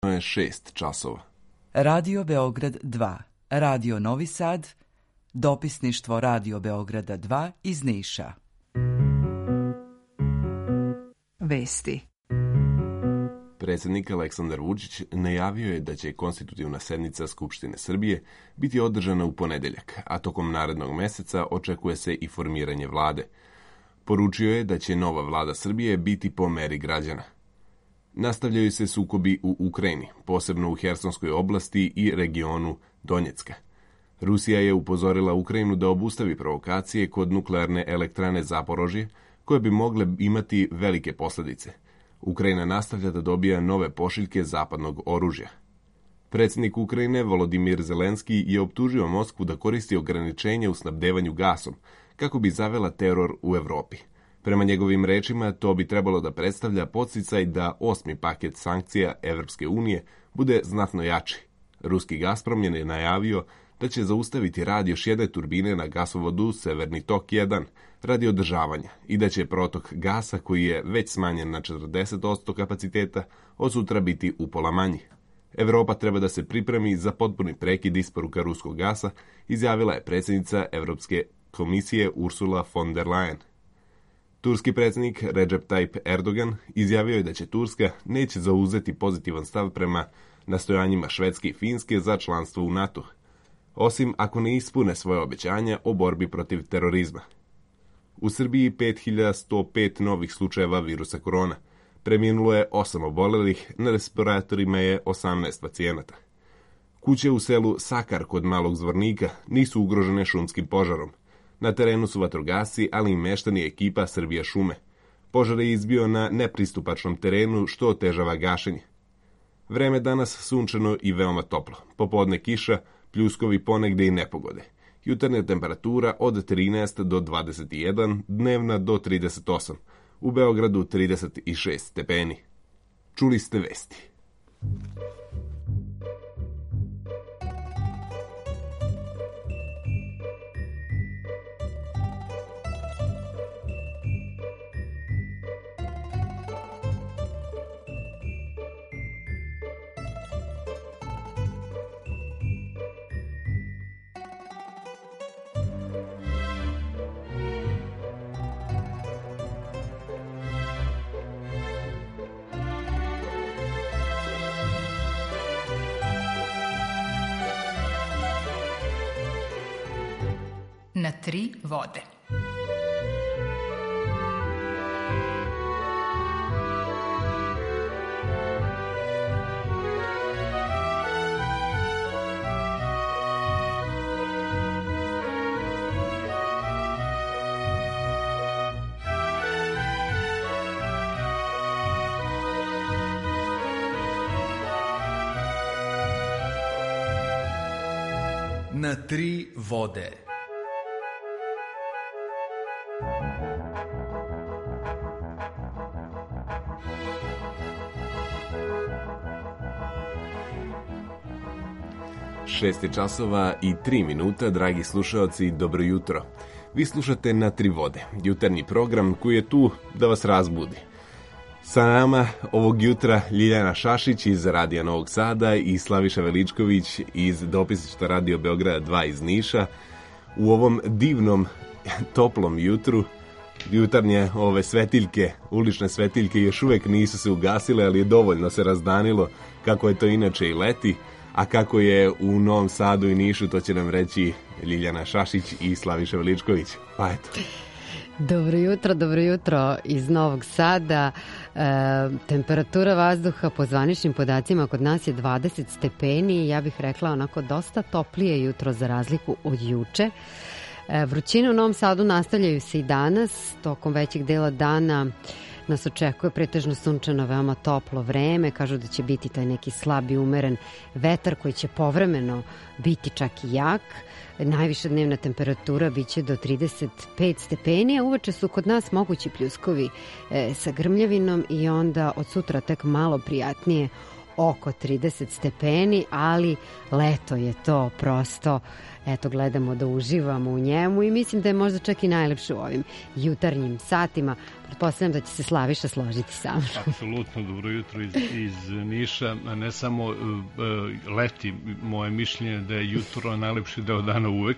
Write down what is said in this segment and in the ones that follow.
je 6 časova. Radio Beograd 2, Radio Novi Sad, dopisništvo Radio Beograda 2 iz Niša. Vesti. Predsjednik Aleksandar Vučić najavio je da će konstitutivna sednica Skupštine Srbije biti održana u ponedeljak, a tokom narednog meseca očekuje se i formiranje vlade. Poručio je da će nova vlada Srbije biti po meri građana. Nastavljaju se sukobi u Ukrajini, posebno u Hersonskoj oblasti i regionu Donjecka. Rusija je upozorila Ukrajinu da obustavi provokacije kod nuklearne elektrane Zaporožje, koje bi mogle imati velike posljedice. Ukrajina nastavlja da dobija nove pošiljke zapadnog oružja. Predsjednik Ukrajine Volodimir Zelenski je optužio Moskvu da koristi ograničenje u snabdevanju gasom kako bi zavela teror u Evropi. Prema njegovim rečima, to bi trebalo da predstavlja podsticaj da 8. paket sankcija Evropske unije bude znatno jači. Ruski Gazprom je najavio da će zaustaviti rad još jedne turbine na gasovodu Severni tok 1 radi održavanja i da će protok gasa, koji je već smanjen na 40% kapaciteta, od sutra biti upola manji. Evropa treba da se pripremi za potpuni prekid isporuka ruskog gasa, izjavila je predsjednica Evropske komisije Ursula von der Leyen. Turski predsjednik Recep Tayyip Erdogan izjavio je da će Turska neće zauzeti pozitivan stav prema nastojanjima Švedske i Finske za članstvo u NATO, osim ako ne ispune svoje obećanja o borbi protiv terorizma. U Srbiji 5105 novih slučajeva virusa korona. Preminulo je 8 obolelih, na respiratorima je 18 pacijenata. Kuće u selu Sakar kod Malog Zvornika nisu ugrožene šumskim požarom. Na terenu su vatrogasci, ali i meštani ekipa Srbija šume. Požar je izbio na nepristupačnom terenu, što otežava gašenje. Vreme danas sunčano i veoma toplo. Popodne kiša, pljuskovi ponegde i nepogode. Jutarnja temperatura od 13 do 21, dnevna do 38. U Beogradu 36 stepeni. Čuli ste vesti. Na 3 vode. Na 3 vode. Šest je časova i 3 minuta, dragi slušaoci, dobro jutro. Vi slušate Na 3 vode, jutarnji program koji je tu da vas razbudi. Sa nama ovog jutra Ljiljana Šašić iz Radija Novog Sada i Slaviša Veličković iz dopisništva Radio Beograda 2 iz Niša. U ovom divnom, toplom jutru, jutarnje ove svetiljke, ulične svetiljke još uvek nisu se ugasile, ali je dovoljno se razdanilo, kako je to inače i leti. A kako je u Novom Sadu i Nišu, to će nam reći Ljiljana Šašić i Slaviša Veličković. Pa eto. Dobro jutro iz Novog Sada. Temperatura vazduha po zvaničnim podacima kod nas je 20 stepeni. Ja bih rekla onako dosta toplije jutro za razliku od juče. Vrućine u Novom Sadu nastavljaju se i danas. Tokom većeg dela dana nas očekuje pretežno sunčano, veoma toplo vreme. Kažu da će biti taj neki slab i umeren vetar koji će povremeno biti čak i jak. Najviša dnevna temperatura biće do 35 stepeni, a uveče su kod nas mogući pljuskovi sa grmljavinom i onda od sutra tek malo prijatnije oko 30 stepeni, ali leto je to prosto. Eto, gledamo da uživamo u njemu i mislim da je možda čak i najlepše u ovim jutarnjim satima. Pretpostavljam da će se Slaviša složiti sa mnom. Apsolutno, dobro jutro iz Niša. Ne samo leti, moje mišljenje da je jutro najlepši deo dana uvek.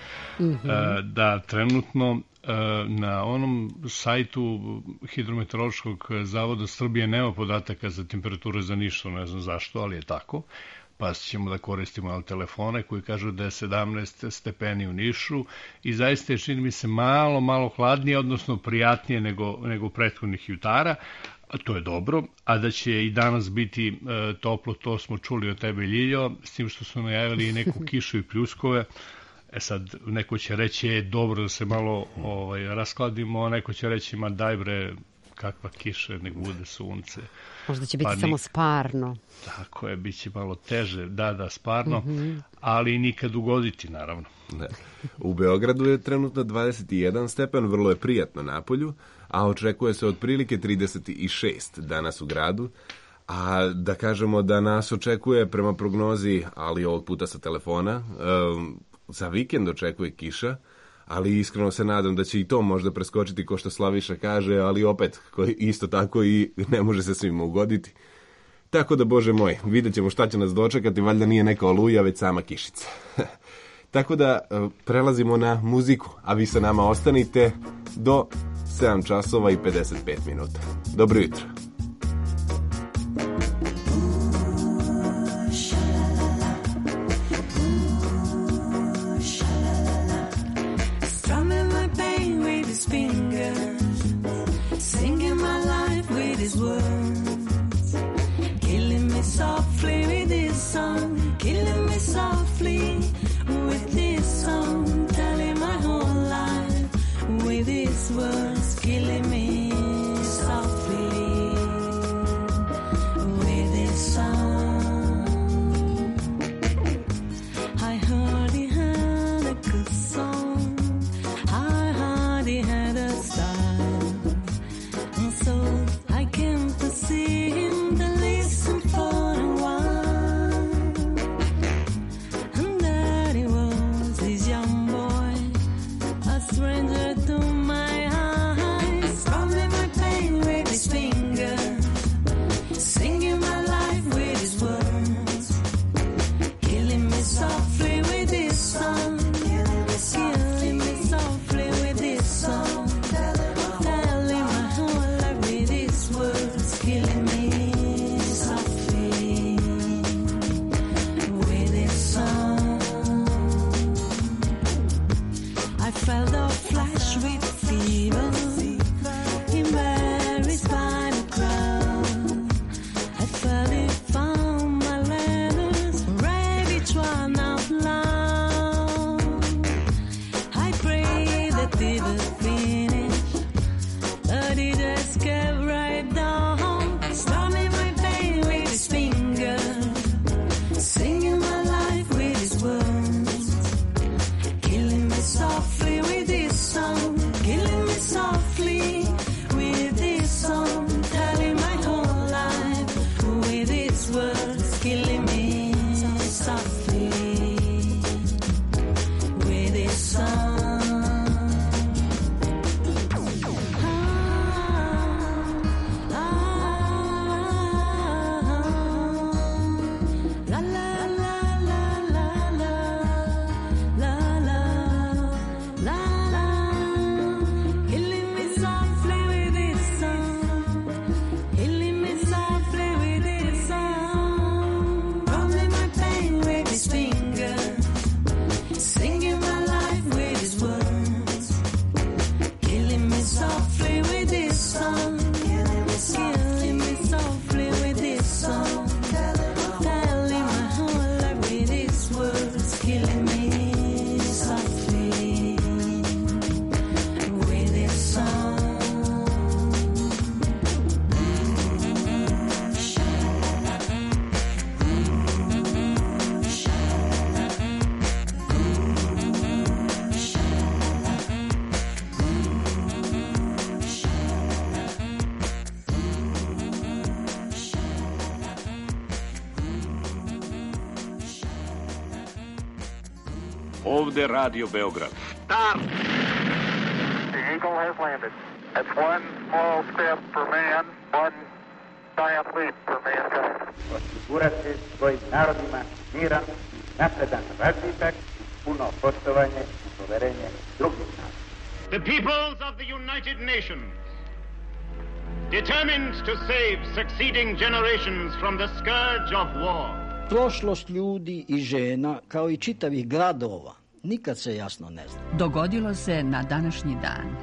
Da trenutno na onom sajtu Hidrometeorološkog zavoda Srbije nema podataka za temperature za Niš, ne znam zašto, ali je tako. Pa ćemo da koristimo telefone koji kažu da je 17 stepeni u Nišu i zaista je, čini mi se, malo hladnije, odnosno prijatnije nego prethodnih jutara. To je dobro, a da će i danas biti toplo, to smo čuli od tebe, Ljiljo, s tim što su najavili i neku kišu i pljuskove. Sad, neko će reći, je dobro da se malo raskladimo, a neko će reći, ma daj bre, kakva kiša, nek bude sunce. Možda će biti samo sparno. Tako je, bit će malo teže, da, sparno, ali nikad ugoditi, naravno. Da. U Beogradu je trenutno 21 stepen, vrlo je prijatno napolju, a očekuje se otprilike 36 danas u gradu. A da kažemo da nas očekuje prema prognozi, ali ovog puta sa telefona, za vikend očekuje kiša, ali iskreno se nadam da će i to možda preskočiti ko što Slaviša kaže, ali opet isto tako i ne može se svima ugoditi. Tako da, Bože moj, vidjet ćemo šta će nas dočekati, valjda nije neka oluja, već sama kišica. Tako da prelazimo na muziku, a vi sa nama ostanite do 7 časova i 55 minuta. Dobro jutro. Words killing me softly. Ovde Radio Beograd. Start! The Eagle has landed. That's one small step for man, one giant leap for mankind. Osigurati svojim narodima miran, napredan razvitak, puno poštovanje i poverenje drugih naroda. The peoples of the United Nations, determined to save succeeding generations from the scourge of war. Prošlost ljudi i žena, kao i čitavih gradova, nikad se jasno ne zna. Dogodilo se na današnji dan.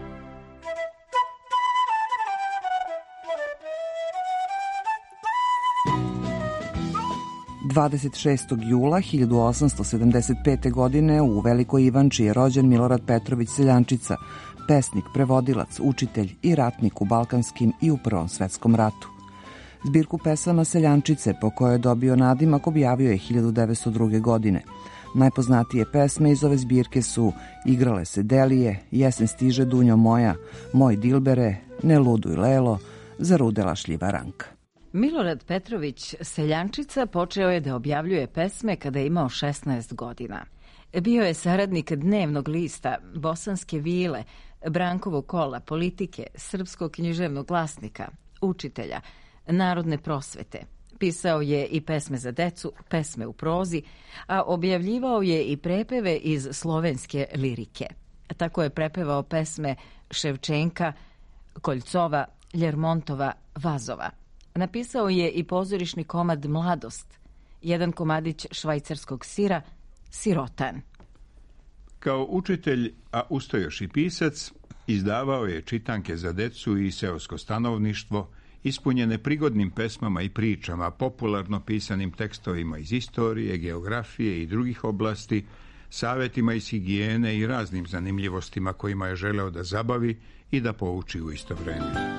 – 26. jula 1875. godine u Velikoj Ivanči je rođen Milorad Petrović Seljančica, pesnik, prevodilac, učitelj i ratnik u Balkanskim i u Prvom svetskom ratu. Zbirku pesama Seljančice, po kojoj je dobio nadimak, objavio je 1902. godine. Najpoznatije pesme iz ove zbirke su Igrale se delije, Jesen stiže Dunjo moja, Moj dilbere, Ne luduj lelo, Zarudela šljiva ranka. Milorad Petrović Seljančica počeo je da objavljuje pesme kada je imao 16 godina. Bio je saradnik Dnevnog lista, Bosanske vile, Brankovog kola, Politike, Srpskog književnog glasnika, Učitelja, Narodne prosvete. Pisao je i pesme za decu, pesme u prozi, a objavljivao je i prepeve iz slovenske lirike. Tako je prepevao pesme Ševčenka, Koljcova, Ljermontova, Vazova. Napisao je i pozorišni komad Mladost, jedan komadić švajcarskog sira, Sirotan. Kao učitelj, a usto još i pisac, izdavao je čitanke za decu i seosko stanovništvo, ispunjene prigodnim pesmama i pričama, popularno pisanim tekstovima iz istorije, geografije i drugih oblasti, savetima iz higijene i raznim zanimljivostima kojima je želeo da zabavi i da pouči u isto vreme.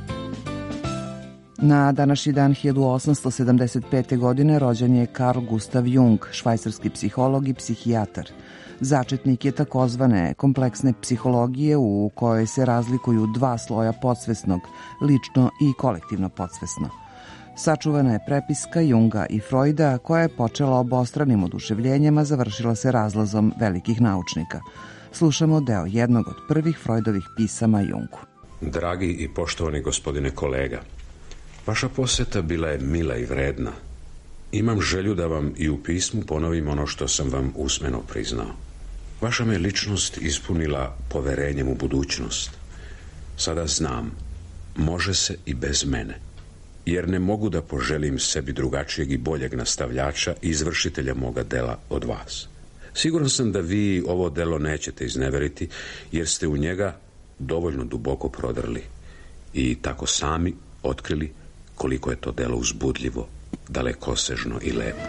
Na današnji dan 1875. godine rođen je Carl Gustav Jung, švajcarski psiholog i psihijatar. Začetnik je takozvane kompleksne psihologije u kojoj se razlikuju dva sloja podsvesnog, lično i kolektivno podsvesno. Sačuvana je prepiska Junga i Freuda koja je počela obostranim oduševljenjem, a završila se razlazom velikih naučnika. Slušamo deo jednog od prvih Freudovih pisama Jungu. Dragi i poštovani gospodine kolega, vaša poseta bila je mila i vredna. Imam želju da vam i u pismu ponovim ono što sam vam usmeno priznao. Vaša me ličnost ispunila poverenjem u budućnost. Sada znam, može se i bez mene, jer ne mogu da poželim sebi drugačijeg i boljeg nastavljača i izvršitelja moga dela od vas. Siguran sam da vi ovo delo nećete izneveriti, jer ste u njega dovoljno duboko prodrli i tako sami otkrili koliko je to delo uzbudljivo, dalekosežno i lepo.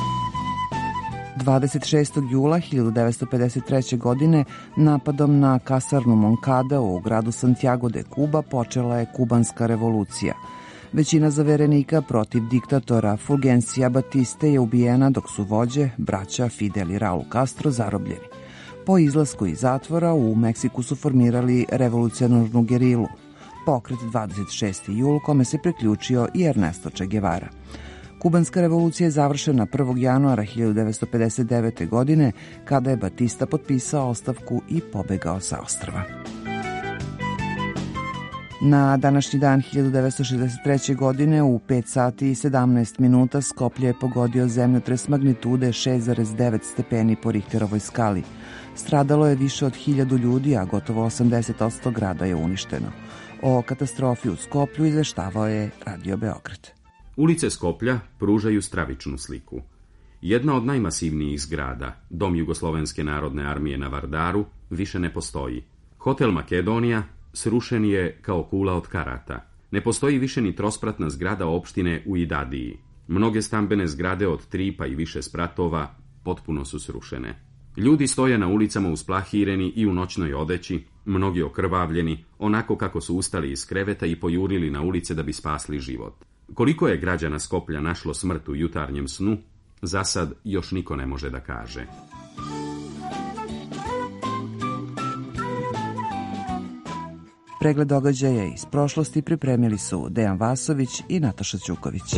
26. jula 1953. godine napadom na kasarnu Moncada u gradu Santiago de Cuba počela je kubanska revolucija. Većina zaverenika protiv diktatora Fulgencija Batiste je ubijena, dok su vođe, braća Fidel i Raul Castro, zarobljeni. Po izlasku iz zatvora u Meksiku su formirali revolucionarnu gerilu, pokret 26. jul, kome se priključio i Ernesto Che Guevara. Kubanska revolucija je završena 1. januara 1959. godine, kada je Batista potpisao ostavku i pobegao sa ostrva. Na današnji dan 1963. godine u 5 sati i 17 minuta Skoplje je pogodio zemljotres magnitude 6,9 stepeni po Richterovoj skali. Stradalo je više od 1000 ljudi, a gotovo 80% grada je uništeno. O katastrofi u Skoplju izveštavao je Radio Beograd. Ulice Skoplja pružaju stravičnu sliku. Jedna od najmasivnijih zgrada, Dom Jugoslovenske narodne armije na Vardaru, više ne postoji. Hotel Makedonija srušen je kao kula od karata. Ne postoji više ni trospratna zgrada opštine u Idadiji. Mnoge stambene zgrade od 3 pa i više spratova potpuno su srušene. Ljudi stoje na ulicama usplahireni i u noćnoj odeći, mnogi okrvavljeni, onako kako su ustali iz kreveta i pojurili na ulice da bi spasli život. Koliko je građana Skoplja našlo smrt u jutarnjem snu, za sad još niko ne može da kaže. Pregled događaja iz prošlosti pripremili su Dejan Vasović i Nataša Ćuković.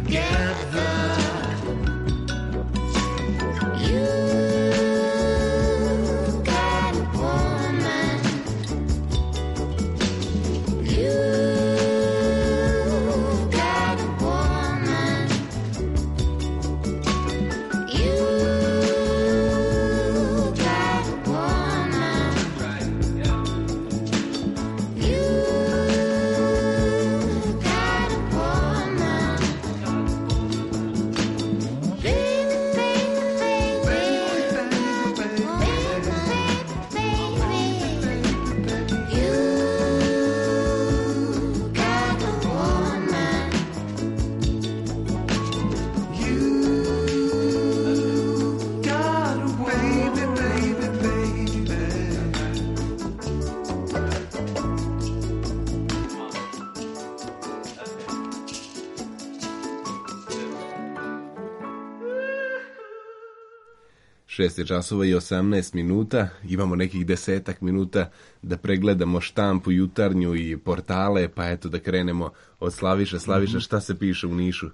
Šest je časova i 18 minuta, imamo nekih 10 minuta da pregledamo štampu jutarnju i portale, pa eto da krenemo od Slaviša. Slaviša, šta se piše u Nišu?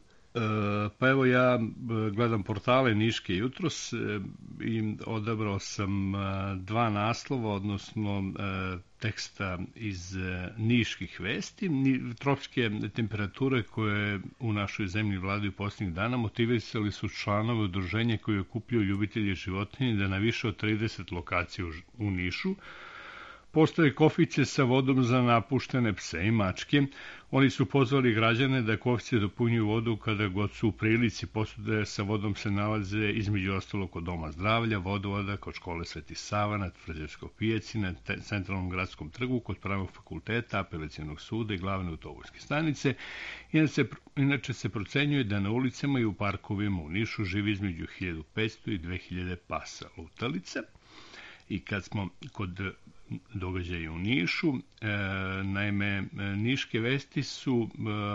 Pa evo ja gledam portale Niške jutros i odabrao sam dva naslova, odnosno teksta iz niških vesti. Tropske temperature koje u našoj zemlji vladaju posljednjih dana motivisali su članove udruženja koji okupljaju ljubitelje životinje da na više od 30 lokacija u Nišu postoje kofice sa vodom za napuštene pse i mačke. Oni su pozvali građane da kofice dopunjuju vodu kada god su u prilici. Posude sa vodom se nalaze između ostalog kod Doma zdravlja, vodovoda, kod škole Sveti Sava, na Tvrđevskoj pijaci, na Centralnom gradskom trgu, kod Pravnog fakulteta, Apelacionog suda i glavne autobuske stanice. Inače se procenjuje da na ulicama i u parkovima u Nišu živi između 1500 i 2000 pasa lutalica. I kad smo kod događaja u Nišu, naime, Niške vesti su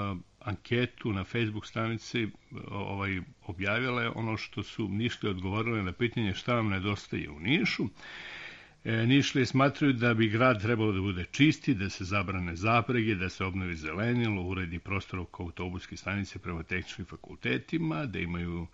anketu na Facebook stranici objavile ono što su Nišlije odgovorile na pitanje šta vam nedostaje u Nišu. Nišlije smatraju da bi grad trebalo da bude čisti, da se zabrane zaprege, da se obnovi zelenilo, uredi prostor oko autobuske stanice prema tehničkim fakultetima, da imaju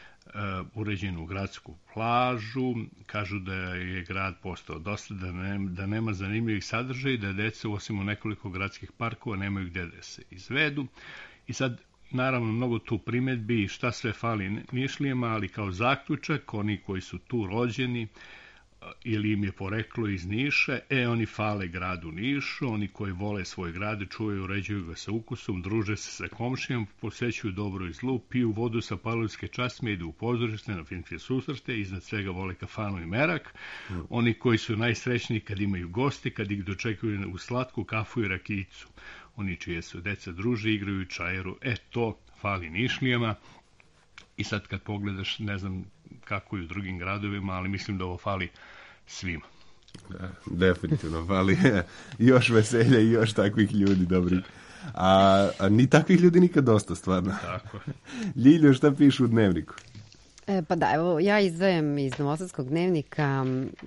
uređenu gradsku plažu. Kažu da je grad postao dosta, da nema zanimljivih sadržaja i da deca osim u nekoliko gradskih parkova nemaju gde da se izvedu. I sad, naravno, mnogo tu primedbi i šta sve fali Nišlijama, ali kao zaključak, oni koji su tu rođeni ili im je poreklo iz Niša, oni fale gradu Nišu, oni koji vole svoj grad, čuvaju, uređuju ga sa ukusom, druže se sa komšijom, posećuju dobro i zlu, piju vodu sa palovske časme, idu u pozorište, na filmske susrete, iznad svega vole kafanu i merak. Oni koji su najsrećniji kad imaju gosti, kad ih dočekuju u slatku kafu i rakijicu. Oni čije su deca druže, igraju čajeru. To fali Nišlijama. I sad kad pogledaš, ne znam kako i u drugim gradovima, ali mislim da ovo fali svima. Da, definitivno fali još veselja i još takvih ljudi dobrih. A ni takvih ljudi nikad dosta, stvarno. Tako. Ljiljo, šta pišu u Dnevniku? Pa da, evo, ja izdvajam iz Novosadskog dnevnika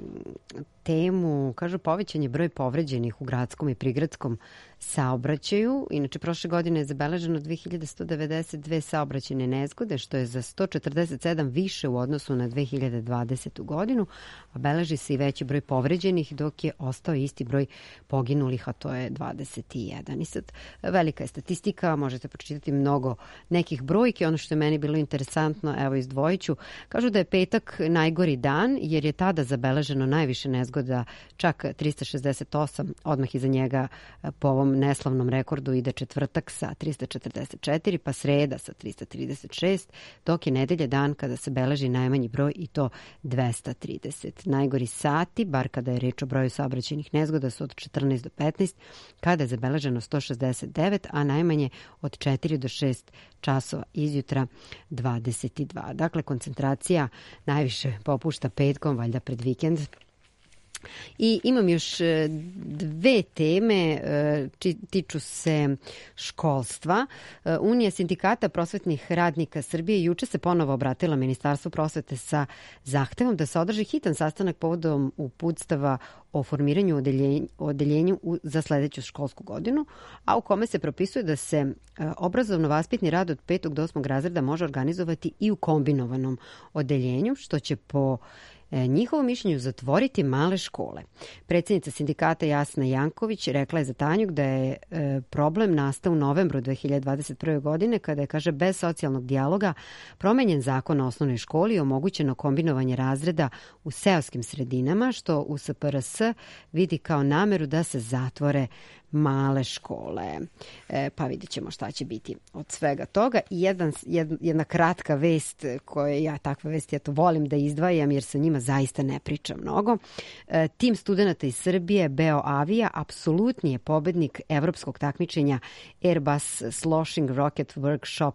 temu, kažu, povećan je broj povređenih u gradskom i prigradskom saobraćaju. Inače, prošle godine je zabeleženo 2192 saobraćajne nezgode, što je za 147 više u odnosu na 2020. godinu, a beleži se i veći broj povređenih, dok je ostao isti broj poginulih, a to je 21. I sad, velika je statistika, možete pročitati mnogo nekih brojki. Ono što je meni bilo interesantno, evo izdvojit ću, kažu da je petak najgori dan, jer je tada zabeleženo najviše nezgoda, čak 368, odmah iza njega po ovom neslavnom rekordu ide četvrtak sa 344, pa sreda sa 336, dok je nedelja dan kada se beleži najmanji broj i to 230. Najgori sati, bar kada je reč o broju saobraćajnih nezgoda, su od 14 do 15, kada je zabeleženo 169, a najmanje od 4 do 6 časova izjutra 22. Dakle, koncentracija najviše popušta petkom, valjda pred vikend. I imam još dve teme, tiču se školstva. Unija sindikata prosvetnih radnika Srbije juče se ponovo obratila Ministarstvu prosvete sa zahtevom da se održi hitan sastanak povodom uputstava o formiranju odeljenju za sledeću školsku godinu, a u kome se propisuje da se obrazovno-vaspitni rad od 5. do 8. razreda može organizovati i u kombinovanom odeljenju, što će po njihovom mišljenju zatvoriti male škole. Predsjednica sindikata Jasna Janković rekla je za Tanjug da je problem nastao u novembru 2021. godine kada je, kaže, bez socijalnog dijaloga promenjen zakon o osnovnoj školi i omogućeno kombinovanje razreda u seoskim sredinama, što u SPRS vidi kao nameru da se zatvore male škole. Pa vidjet ćemo šta će biti od svega toga. I jedna kratka vest, koje ja takve vesti volim da izdvajam jer sa njima zaista ne pričam mnogo. Tim studenta iz Srbije, Beo Avija, apsolutni je pobednik evropskog takmičenja Airbus Sloshing Rocket Workshop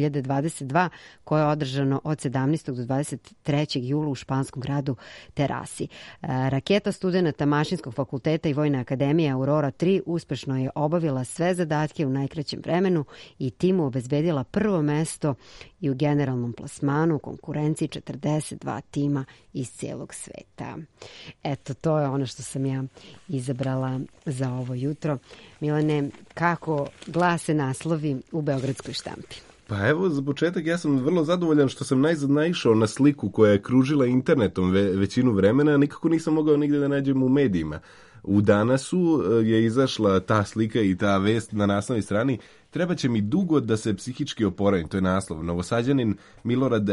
2022, koje je održano od 17. do 23. jula u španskom gradu Terasi. Raketa studenta Mašinskog fakulteta i Vojne akademije Aurora 3 uspešno je obavila sve zadatke u najkraćem vremenu i timu obezbedila prvo mesto i u generalnom plasmanu u konkurenciji 42 tima iz cijelog sveta. Eto, to je ono što sam ja izabrala za ovo jutro. Milane, kako glase naslovi u beogradskoj štampi? Pa evo, za početak ja sam vrlo zadovoljan što sam najzad naišao na sliku koja je kružila internetom većinu vremena, nikako nisam mogao nigde da nađem u medijima. U Danasu je izašla ta slika i ta vest na naslovnoj strani. Treba će mi dugo da se psihički oporavim, to je naslov. Novosađanin Milorad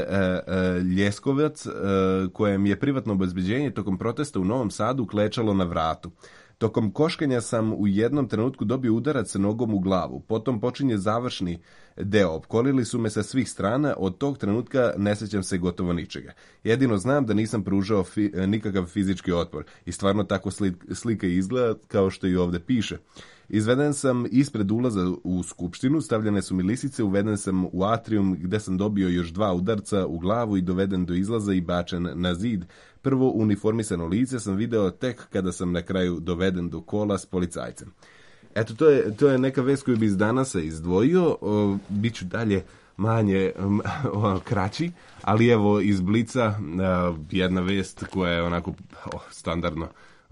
Ljeskovac, kojem je privatno obezbeđenje tokom protesta u Novom Sadu klečalo na vratu. Tokom koškanja sam u jednom trenutku dobio udarac nogom u glavu. Potom počinje završni deo. Opkolili su me sa svih strana. Od tog trenutka ne sećam se gotovo ničega. Jedino znam da nisam pružao nikakav fizički otpor. I stvarno tako slika izgleda kao što i ovde piše. Izveden sam ispred ulaza u skupštinu, stavljene su mi lisice, uveden sam u atrijum gde sam dobio još 2 udarca u glavu i doveden do izlaza i bačen na zid. Prvo uniformisano lice sam video tek kada sam na kraju doveden do kola s policajcem. Eto, to je neka vest koju bi iz Danasa izdvojio. Biću dalje manje kraći, ali evo iz Blica jedna vest koja je onako standardno.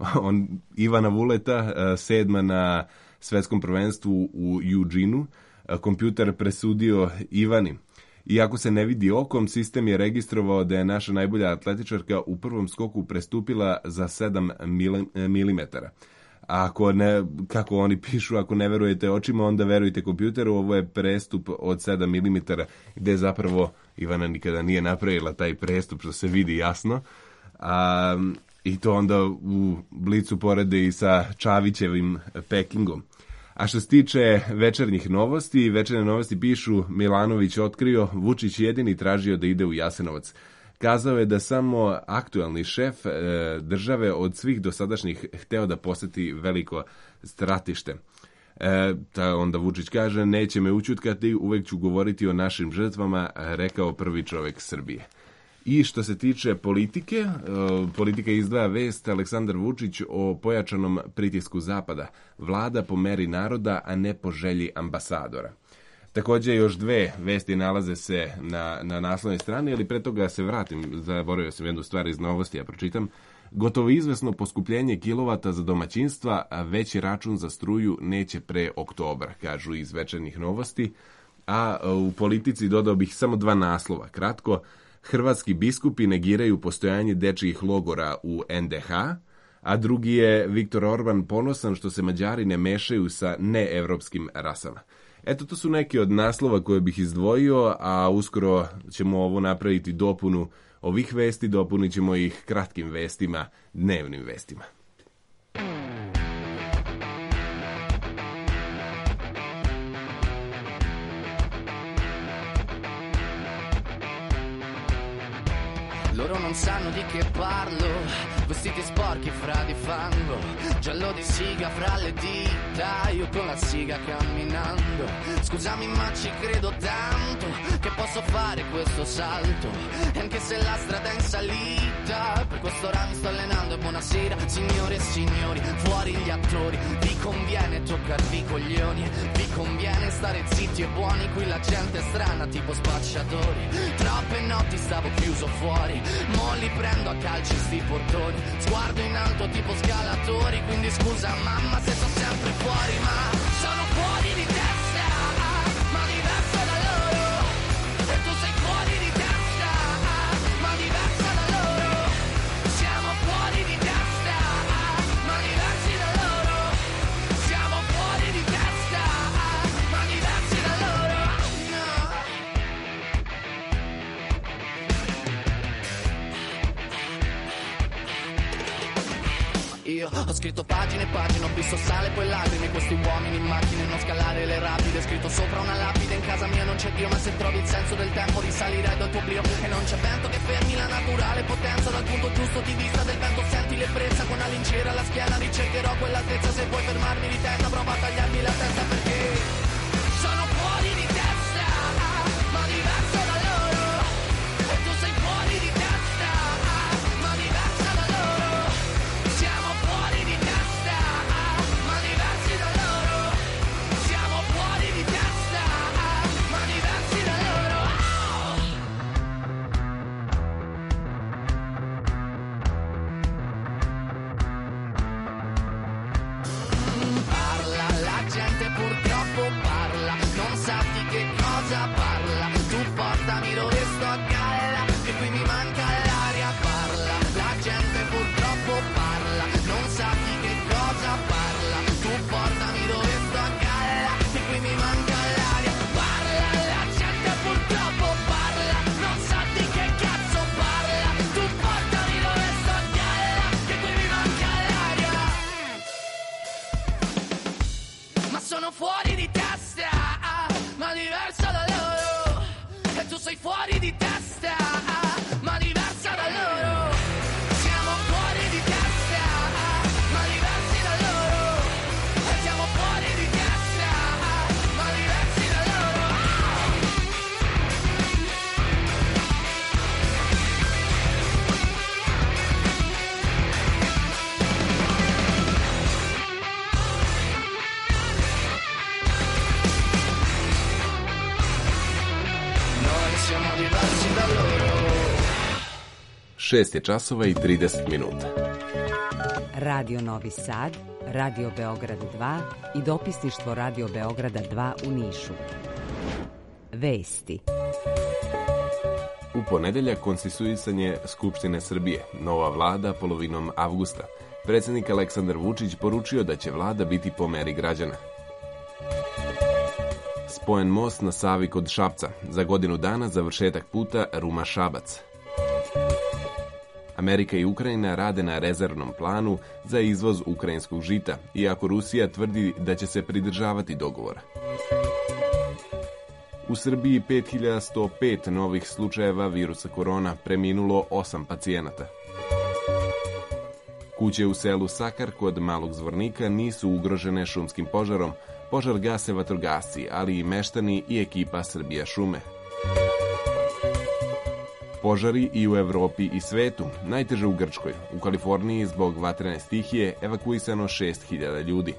Ivana Vuleta, 7. na svetskom prvenstvu u Eugene-u, kompjuter presudio Ivani. Iako se ne vidi okom, sistem je registrovao da je naša najbolja atletičarka u prvom skoku prestupila za 7 milimetara. Ako ne, kako oni pišu, ako ne verujete očima, onda verujte kompjuteru, ovo je prestup od 7 milimetara, gde zapravo Ivana nikada nije napravila taj prestup, što se vidi jasno. I to onda u Blicu porede i sa Čavićevim Pekingom. A što se tiče večernjih novosti, večerne novosti pišu: Milanović otkrio, Vučić jedini tražio da ide u Jasenovac. Kazao je da samo aktualni šef države od svih dosadašnjih hteo da poseti veliko stratište. Onda Vučić kaže: neće me ućutkati, uvek ću govoriti o našim žrtvama, rekao prvi čovek Srbije. I što se tiče politike, politika izdvaja vest: Aleksandar Vučić o pojačanom pritisku Zapada. Vlada po meri naroda, a ne po želji ambasadora. Također još 2 vesti nalaze se na naslovnoj strani, ali pre toga se vratim, zaboravio sam jednu stvar iz novosti, ja pročitam. Gotovo izvesno poskupljenje kilovata za domaćinstva, a veći račun za struju neće pre oktobra, kažu iz večernjih novosti. A u politici dodao bih samo 2 naslova. Kratko: hrvatski biskupi negiraju postojanje dečijih logora u NDH, a drugi je: Viktor Orban ponosan što se Mađari ne mešaju sa neevropskim rasama. Eto, to su neki od naslova koje bih izdvojio, a uskoro ćemo ovo napraviti dopunu ovih vesti, dopunit ćemo ih kratkim vestima, dnevnim vestima. Loro non sanno di che parlo, vestiti sporchi fra di fango, giallo di siga fra le dita, io con la siga camminando. Scusami ma ci credo tanto, che posso fare questo salto, e anche se la strada è in salita, per quest'ora mi sto allenando e buonasera signore e signori, fuori gli attori. Vi conviene toccarvi i coglioni, vi conviene stare zitti e buoni, qui la gente è strana tipo spacciatori. Troppe notti stavo chiuso fuori, mo li prendo a calci sti portoni, sguardo in alto tipo scalatori, quindi scusa mamma se sto sempre fuori, ma sono fuori di testa, ma diverso da loro, e tu sei fuori di testa, ma diversa da loro, siamo fuori di testa, ma diversi da loro, siamo fuori di testa, ma diversi da loro, no. Io ho scritto pagine e pagine, ho visto sale poi lacrime, questi uomini in macchine, non scalare le rapide, scritto sopra una lapide, in casa mia non c'è Dio, ma se trovi il senso del tempo risalirai dal tuo oblio, e non c'è vento che fermi la naturale potenza, dal punto giusto di vista del vento senti l'ebbrezza, con la lincera alla schiena ricercherò quell'altezza, se vuoi fermarmi di testa prova a tagliarmi la testa, perché sono fuori di testa, ma diverso da loro, e tu sei fuori di testa, ma diversa da loro, siamo fuori di testa, ma diversi da loro, siamo fuori di testa, ma diversi da loro. Parla, la gente purtroppo parla, non sa di che cosa parla, tu portami dove sto a galla, che qui mi manca l'aria, parla, la gente purtroppo parla, non sa di che cosa parla, tu portami dove sto a galla, che qui mi manca l'aria, parla, la gente purtroppo parla, non sa di che cazzo parla, tu portami dove sto a galla, che qui mi manca l'aria. Ma sono fuori di testa, ma diversa da loro, e tu sei fuori di testa, ma diversa da loro, siamo fuori di testa, ma diversi da loro, e siamo fuori di testa, ma diversi da loro. Noi siamo diversi da loro. 6 je časova i 30 minuta. Radio Novi Sad, Radio Beograd 2 i dopisništvo Radio Beograda 2 u Nišu. Vesti. U ponedeljak konstituisanje Skupštine Srbije, nova vlada polovinom avgusta. Predsjednik Aleksandar Vučić poručio da će vlada biti po meri građana. Spojen most na Savi kod Šapca, za godinu dana završetak puta Ruma-Šabac. Amerika i Ukrajina rade na rezervnom planu za izvoz ukrajinskog žita, iako Rusija tvrdi da će se pridržavati dogovora. U Srbiji 5105 novih slučajeva virusa korona, preminulo 8 pacijenata. Kuće u selu Sakar kod Malog Zvornika nisu ugrožene šumskim požarom, požar gase vatrogasci, ali i meštani i ekipa Srbija šume. Požari i u Evropi i svetu, najteže u Grčkoj. U Kaliforniji zbog vatrene stihije evakuisano 6000 ljudi.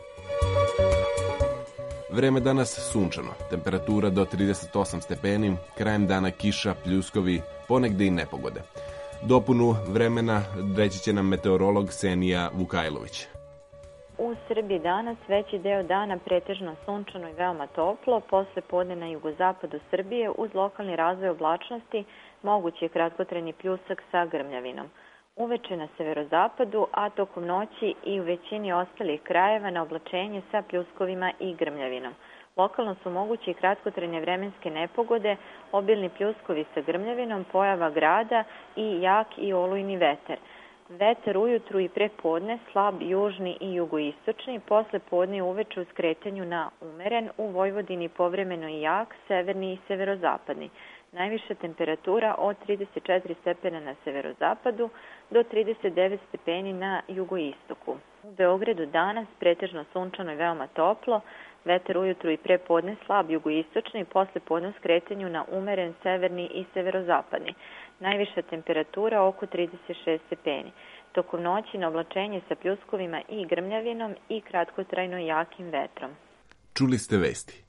Vreme danas sunčano, temperatura do 38 stepeni, krajem dana kiša, pljuskovi, ponegde i nepogode. Dopunu vremena reći će nam meteorolog Senija Vukajlović. U Srbiji danas veći deo dana pretežno sunčano i veoma toplo, posle podne na jugozapadu Srbije uz lokalni razvoj oblačnosti mogući je kratkotrajni pljusak sa grmljavinom. Uveče na severozapadu, a tokom noći i u većini ostalih krajeva na oblačenje sa pljuskovima i grmljavinom. Lokalno su mogući i kratkotrajne vremenske nepogode, obilni pljuskovi sa grmljavinom, pojava grada i jak i olujni vetar. Vetar ujutru i pre podne slab južni i jugoistočni, posle podne i uveče u skretanju na umeren, u Vojvodini povremeno i jak, severni i severozapadni. Najviša temperatura od 34 stepena na severozapadu do 39 stepeni na jugoistoku. U Beogradu danas pretežno sunčano i veoma toplo, vetar ujutru i pre podne slab jugoistočni, posle podne u skretanju na umeren severni i severozapadni. Najviša temperatura oko 36 stepeni. Tokom noći na oblačenje sa pljuskovima i grmljavinom i kratkotrajno jakim vetrom. Čuli ste vesti.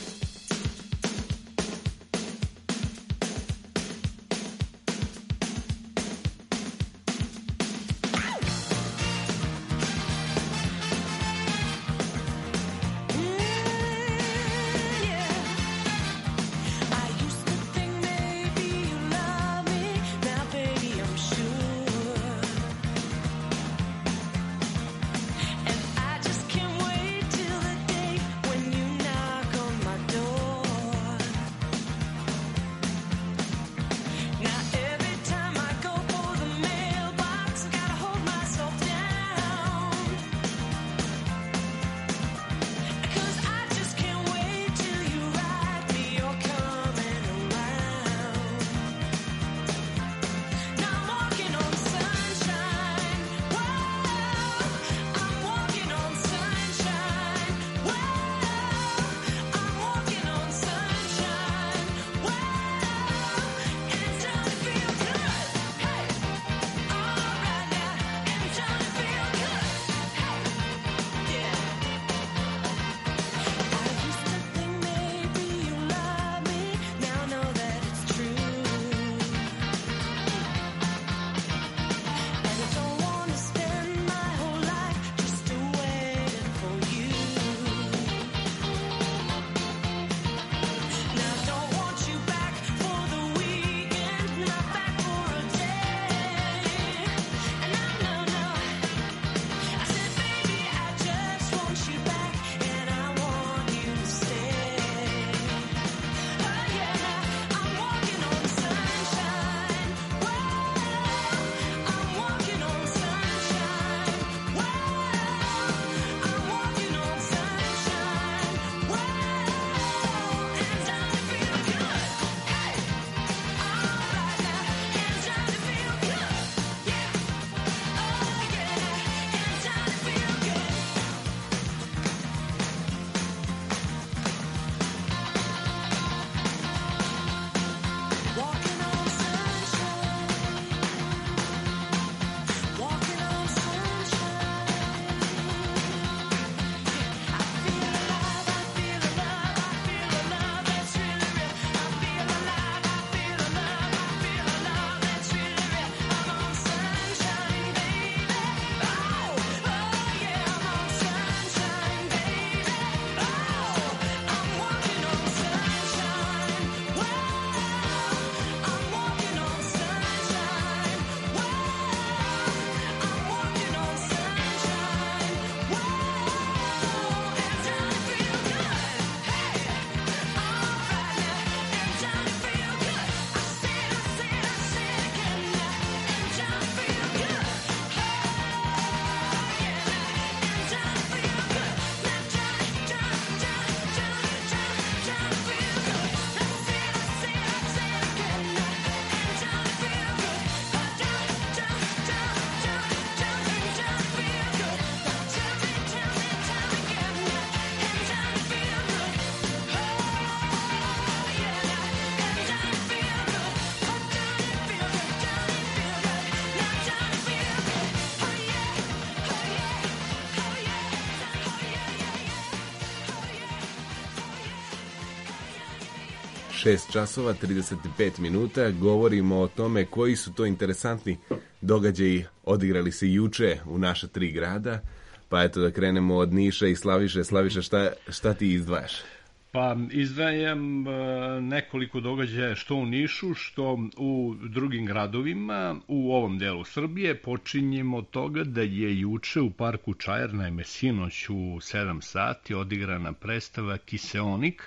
Šest časova 35 minuta, govorimo o tome koji su to interesantni događaji odigrali se juče u naša tri grada, pa eto da krenemo od Niša i Slaviše. Slaviše, šta ti izdvajaš? Pa izdvajam nekoliko događaja što u Nišu, što u drugim gradovima u ovom delu Srbije. Počinjemo od toga da je juče u parku Čajar, naime sinoć u 7 sati, odigrana predstava Kiseonik.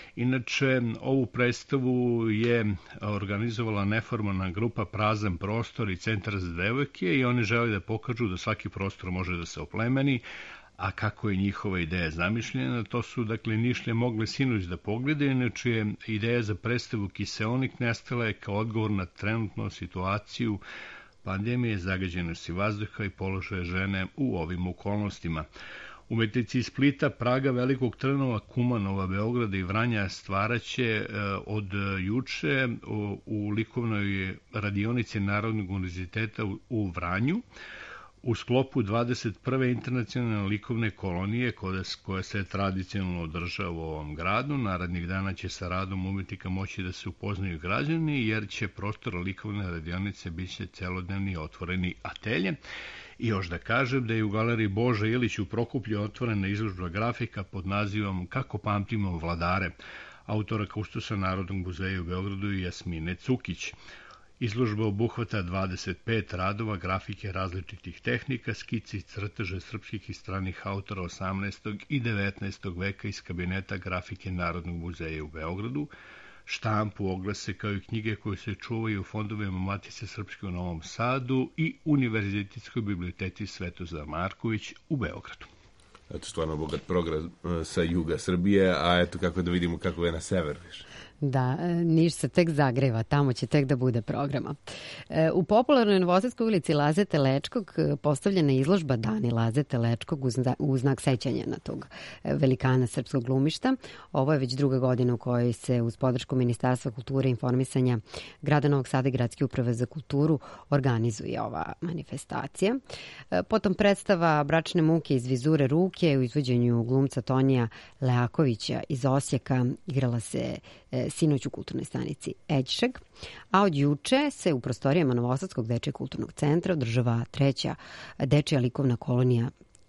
Inače, ovu predstavu je organizovala neformalna grupa Prazan prostor i Centar za devojke i oni žele da pokažu da svaki prostor može da se oplemeni, a kako je njihova ideja zamišljena. To su, dakle, Nišlje mogle sinoć da pogledaju, inače ideja za predstavu Kiseonik nastala je kao odgovor na trenutnu situaciju pandemije, zagađenosti vazduha i položaja žene u ovim okolnostima. Umetnici iz Splita, Praga, Velikog Trnova, Kumanova, Beograda i Vranja stvaraće od juče u likovnoj radionici Narodnog univerziteta u Vranju u sklopu 21. internacionalne likovne kolonije koja se tradicionalno održava u ovom gradu. Narednih dana će sa radom umetnika moći da se upoznaju građani, jer će prostor likovne radionice biće celodnevni otvoreni atelje. I još da kažem da je u galeriji Boža Ilić u Prokuplju otvorena izložba grafika pod nazivom Kako pamtimo vladare, autora kustosa Narodnog muzeja u Beogradu i Jasmine Cukić. Izložba obuhvata 25 radova grafike različitih tehnika, skici i crteže srpskih i stranih autora 18. i 19. veka iz kabineta grafike Narodnog muzeja u Beogradu, štampu, oglase kao i knjige koje se čuvaju u fondovima Matice Srpske u Novom Sadu i Univerzitetskoj biblioteci Svetozar Marković u Beogradu. Eto, stvarno bogat program sa juga Srbije, a eto kako da vidimo kako je na sever više. Da, Niš se tek zagreva, tamo će tek da bude programa. U popularnoj Novosadskoj ulici Laze Telečkog postavljena je izložba Dani Laze Telečkog u znak sećanja na tog velikana srpskog glumišta. Ovo je već druga godina u kojoj se uz podršku Ministarstva kulture i informisanja Grada Novog Sada i Gradske uprave za kulturu organizuje ova manifestacija. Potom predstava Bračne muke iz vizure ruke u izvođenju glumca Tonija Leakovića iz Osijeka igrala se sinoć u kulturnoj stanici Eđšeg, a od juče se u prostorijama Novosadskog dečijeg kulturnog centra održava 3. dečija likovna kolonija.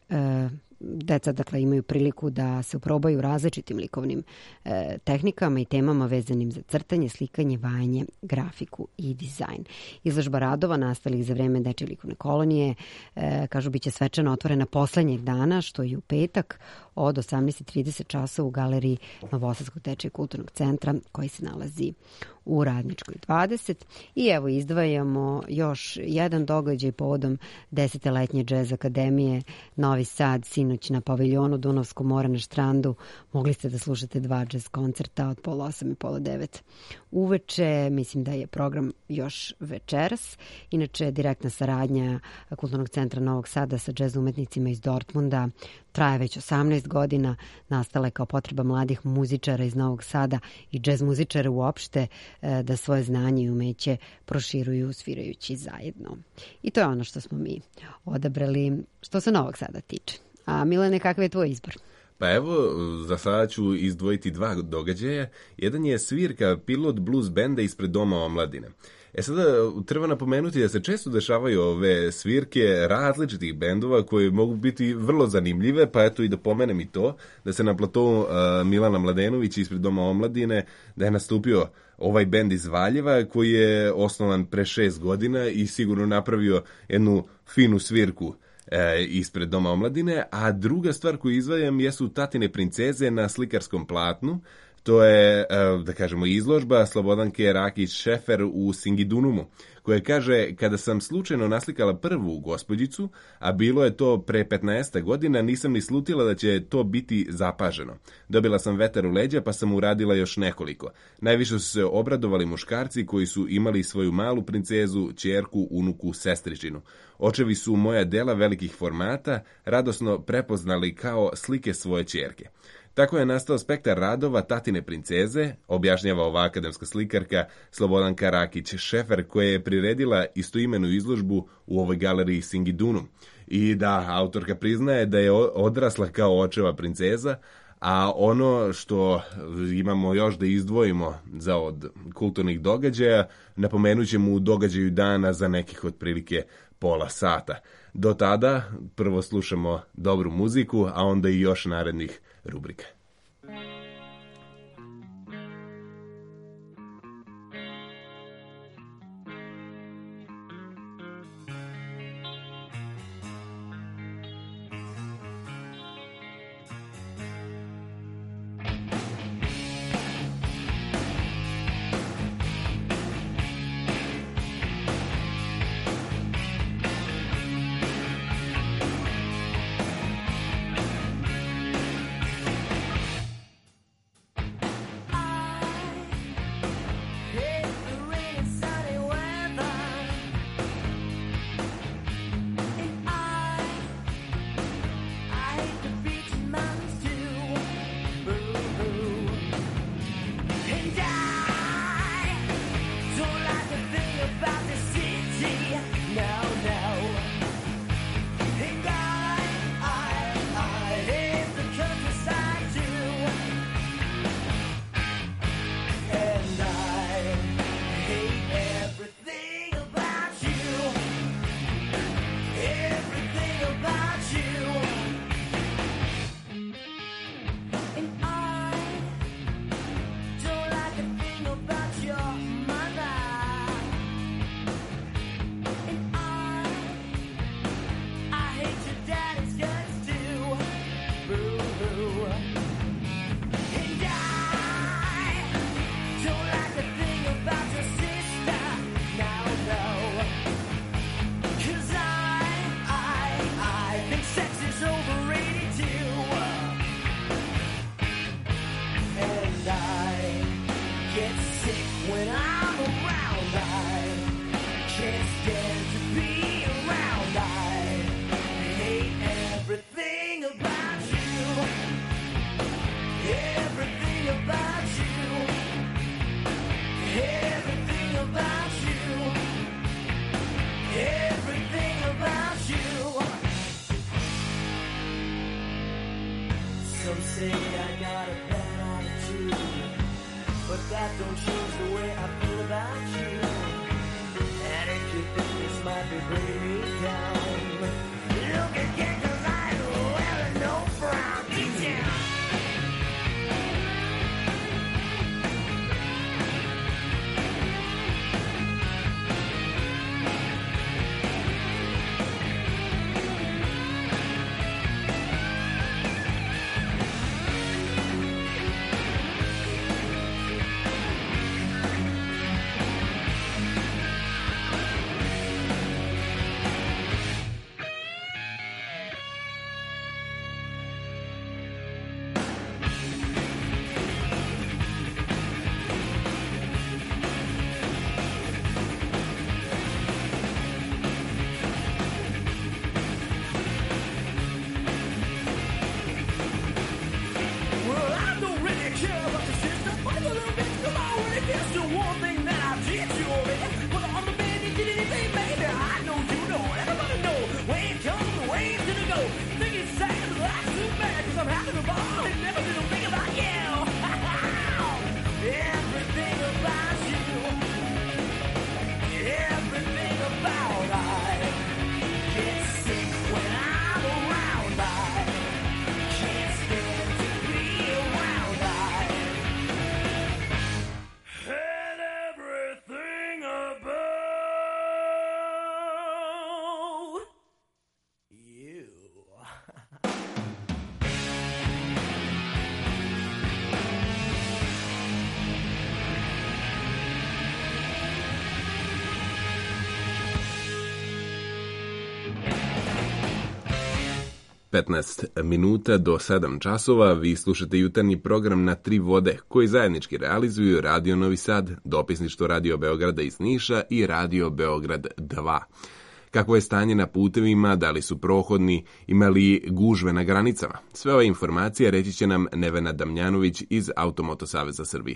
Deca, dakle, imaju priliku da se uprobaju različitim likovnim tehnikama i temama vezanim za crtanje, slikanje, vajanje, grafiku i dizajn. Izložba radova nastalih za vreme dečije likovne kolonije, kažu, biće svečano otvorena poslednjeg dana, što je u petak od 18:30 časova u galeriji Novosadskog dečijeg kulturnog centra koji se nalazi u Radničkoj 20. I evo izdvajamo još jedan događaj povodom 10. letnje Džez Akademije Novi Sad. Sinoć na paviljonu Dunavsko more na Štrandu mogli ste da slušate 2 džez koncerta od 8:30 i 8:30 uveče. Mislim da je program još večeras. Inače, direktna saradnja Kulturnog centra Novog Sada sa džez umetnicima iz Dortmunda traje već 18 godina, nastala je kao potreba mladih muzičara iz Novog Sada i džez muzičara uopšte da svoje znanje i umeće proširuju svirajući zajedno. I to je ono što smo mi odabrali što se Novog Sada tiče. A Milane, kakav je tvoj izbor? Pa evo, za sada ću izdvojiti 2 događaja. Jedan je svirka pilot blues benda ispred Doma omladine. Sada treba napomenuti da se često dešavaju ove svirke različitih bendova koje mogu biti vrlo zanimljive, pa eto i da pomenem i to, da se na platovu Milana Mladenovića ispred Doma omladine, da je nastupio ovaj bend iz Valjeva koji je osnovan pre 6 godina i sigurno napravio jednu finu svirku ispred Doma omladine. A druga stvar koju izdvajam jesu Tatine princeze na slikarskom platnu. To je, da kažemo, izložba Slobodanke Rakić-Šefer u Singidunumu, koja kaže, kada sam slučajno naslikala prvu gospođicu, a bilo je to pre 15 godina, nisam ni slutila da će to biti zapaženo. Dobila sam vetar u leđa, pa sam uradila još nekoliko. Najviše su se obradovali muškarci koji su imali svoju malu princezu, ćerku, unuku, sestričinu. Očevi su moja dela velikih formata radosno prepoznali kao slike svoje ćerke. Tako je nastao spektar radova Tatine princeze, objašnjava ova akademska slikarka Slobodanka Rakić-Šefer, koja je priredila istoimenu izložbu u ovoj galeriji Singidunum. I da, autorka priznaje da je odrasla kao očeva princeza, a ono što imamo još da izdvojimo za od kulturnih događaja, napomenut ćemo u događaju dana za nekih otprilike pola sata. Do tada prvo slušamo dobru muziku, a onda i još narednih rubrika. 15 minuta do 7 časova vi slušate jutarnji program Na tri vode koji zajednički realizuju Radio Novi Sad, dopisništvo Radio Beograda iz Niša i Radio Beograd 2. Kako je stanje na putevima, da li su prohodni, ima li gužve na granicama? Sve ove informacije reći će nam Nevena Damjanović iz Automoto Saveza Srbije.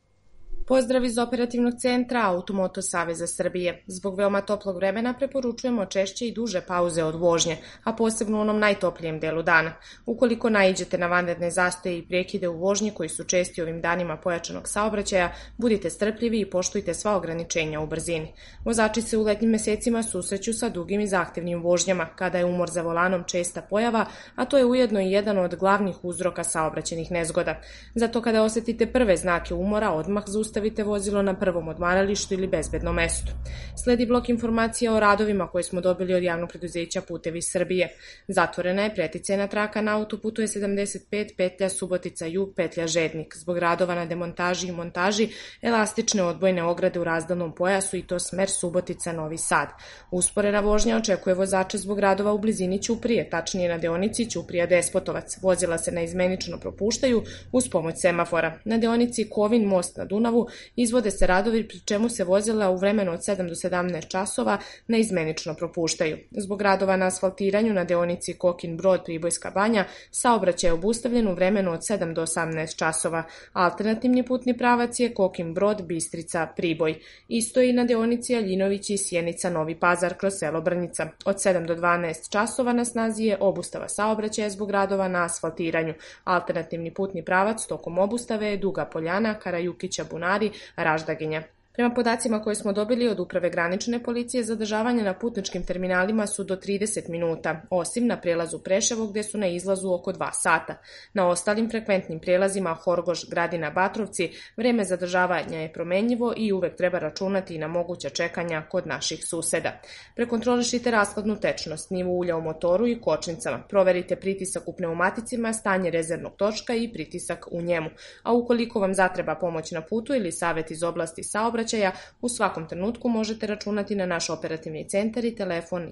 Pozdrav iz operativnog centra Automoto Saveza Srbije. Zbog veoma toplog vremena preporučujemo češće i duže pauze od vožnje, a posebno u onom najtoplijem delu dana. Ukoliko naiđete na vanredne zastoje i prekide u vožnji koji su česti ovim danima pojačanog saobraćaja, budite strpljivi i poštujte sva ograničenja u brzini. Vozači se u letnjim mesecima susreću sa dugim i zahtevnim vožnjama, kada je umor za volanom česta pojava, a to je ujedno i jedan od glavnih uzroka saobraćajnih nezgoda. Zato kada osetite prve znake umora, odmah zaustavite vozilo na prvom odmaralištu ili bezbednom mestu. Sledi blok informacija o radovima koje smo dobili od javnog preduzeća Putevi Srbije. Zatvorena je preticajna traka na autoputu E75 petlja Subotica Jug petlja Žednik zbog radova na demontaži i montaži elastične odbojne ograde u razdalnom pojasu i to smer Subotica Novi Sad. Usporena vožnja očekuje vozače zbog radova u blizini Ćuprije, tačnije na deonici Ćuprija Despotovac. Vozila se naizmenično propuštaju uz pomoć semafora. Na deonici Kovin most na Dunavu izvode se radovi pri čemu se vozila u vremenu od 7 do 17 časova naizmenično propuštaju. Zbog radova na asfaltiranju na deonici Kokin Brod Pribojska Banja saobraćaj je obustavljen u vremenu od 7 do 18 časova. Alternativni putni pravac je Kokin Brod Bistrica Priboj. Isto i na deonici Aljinović i Sjenica Novi Pazar kroz selo Brnjica. Od 7 do 12 časova na snazi je obustava saobraćaja zbog radova na asfaltiranju. Alternativni putni pravac tokom obustave je Duga Poljana, Karajukića Bunari, Raždaginja. Prema podacima koje smo dobili od Uprave granične policije, zadržavanje na putničkim terminalima su do 30 minuta, osim na prelazu Preševo gde su na izlazu oko 2 sata. Na ostalim frekventnim prelazima Horgoš, Gradina, Batrovci, vreme zadržavanja je promenljivo i uvek treba računati i na moguća čekanja kod naših suseda. Prekontrolišite rashladnu tečnost, nivo ulja u motoru i kočnicama, proverite pritisak u pneumaticima, stanje rezervnog točka i pritisak u njemu. A ukoliko vam zatreba pomoć na putu ili savet iz oblasti saobraćaja, u svakom trenutku možete računati na naš operativni centar i telefon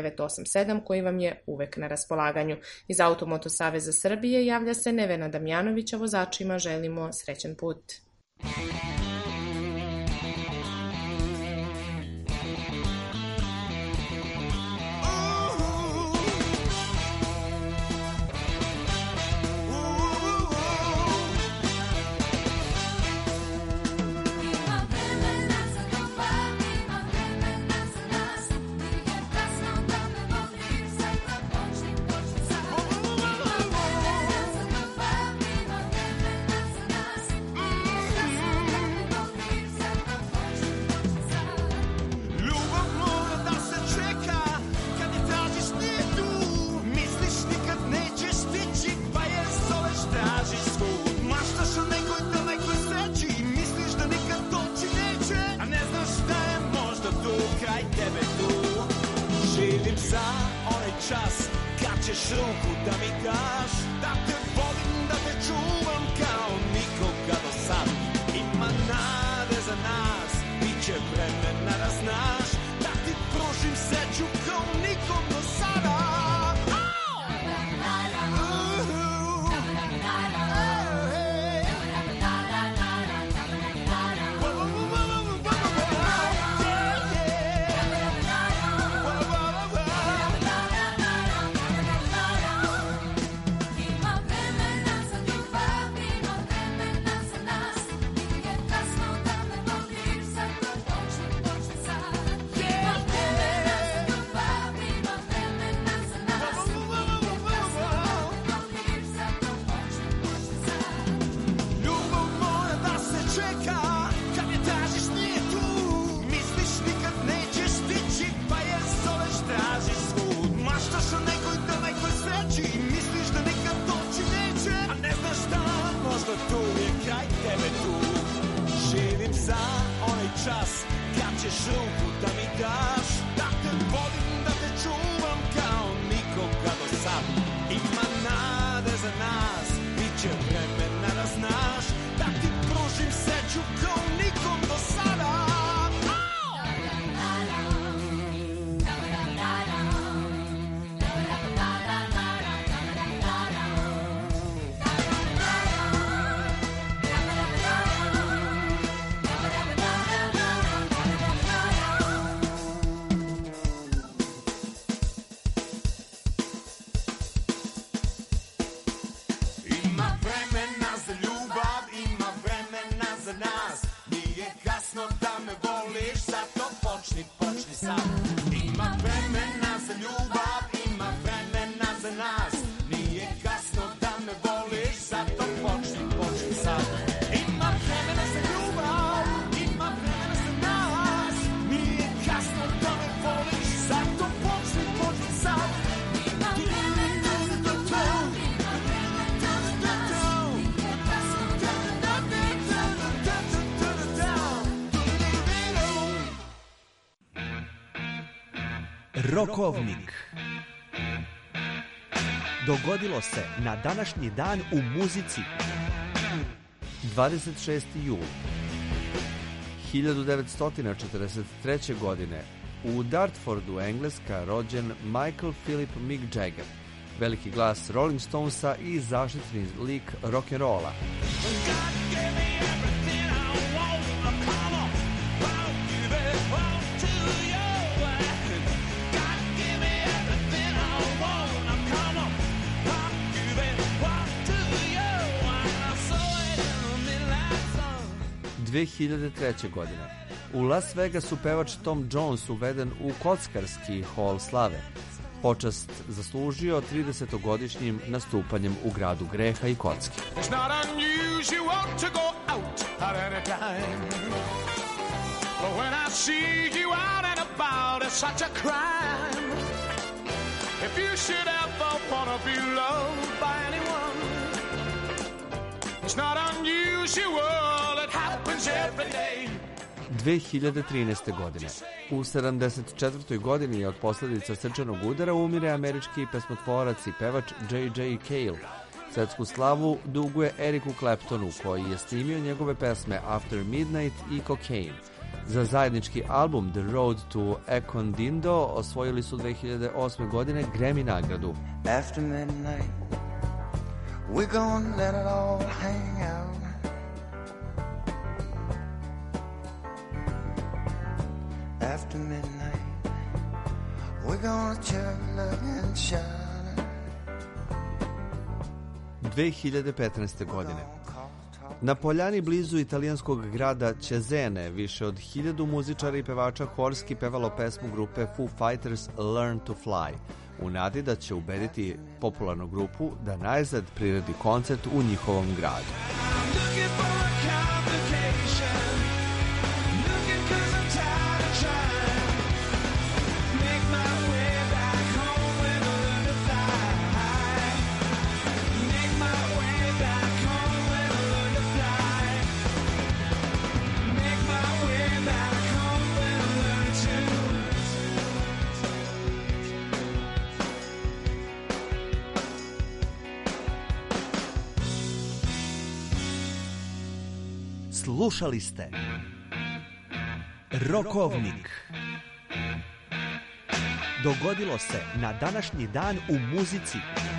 1987 koji vam je uvek na raspolaganju. Iz Automoto Saveza Srbije javlja se Nevena Damjanović, a vozačima želimo srećan put. čas kad ćeš ruku da mi daš, da te volim, da te čuvam kao nikoga do sad. Ima nade za nas, bit će vremena da znaš, da ti pružim sreću kao nikom do sada. Čas kad ćeš ruku da mi daš, da te volim, da te čuvam kao nikoga do sad. Ima nade za nas, bit će vremena da znaš, da ti pružim sreću kao nikom do sada. Rokovnik. Dogodilo se na današnji dan u muzici. 26. jul 1943. godine u Dartfordu, Engleska, rođen Michael Philip Mick Jagger, veliki glas Rolling Stonesa i zaštitni lik rock'n'rolla. – 2003. godine u Las Vegasu pevač Tom Jones uveden u kockarski hol slave. Počast zaslužio 30-godišnjim nastupanjem u gradu greha i kocki. It's not unusual, it happens every day. 2013. godine. U 74. godini od posljedica srčanog udara umire američki pesmotvorac i pevač J.J. Cale. Svetsku slavu duguje Eriku Claptonu, koji je snimio njegove pesme After Midnight i Cocaine. Za zajednički album The Road to Econdindo osvojili su 2008. godine Grammy nagradu. After midnight we're gonna let it all hang out. After midnight we're gonna chug and shine. 2015. godine. Na poljani blizu italijanskog grada Cesene više od 1000 muzičara i pevača horski pevalo pesmu grupe Foo Fighters Learn to Fly, u nadi da će ubediti popularnu grupu da najzad priredi koncert u njihovom gradu. Slušali ste Rokovnik. Dogodilo se na današnji dan u muzici.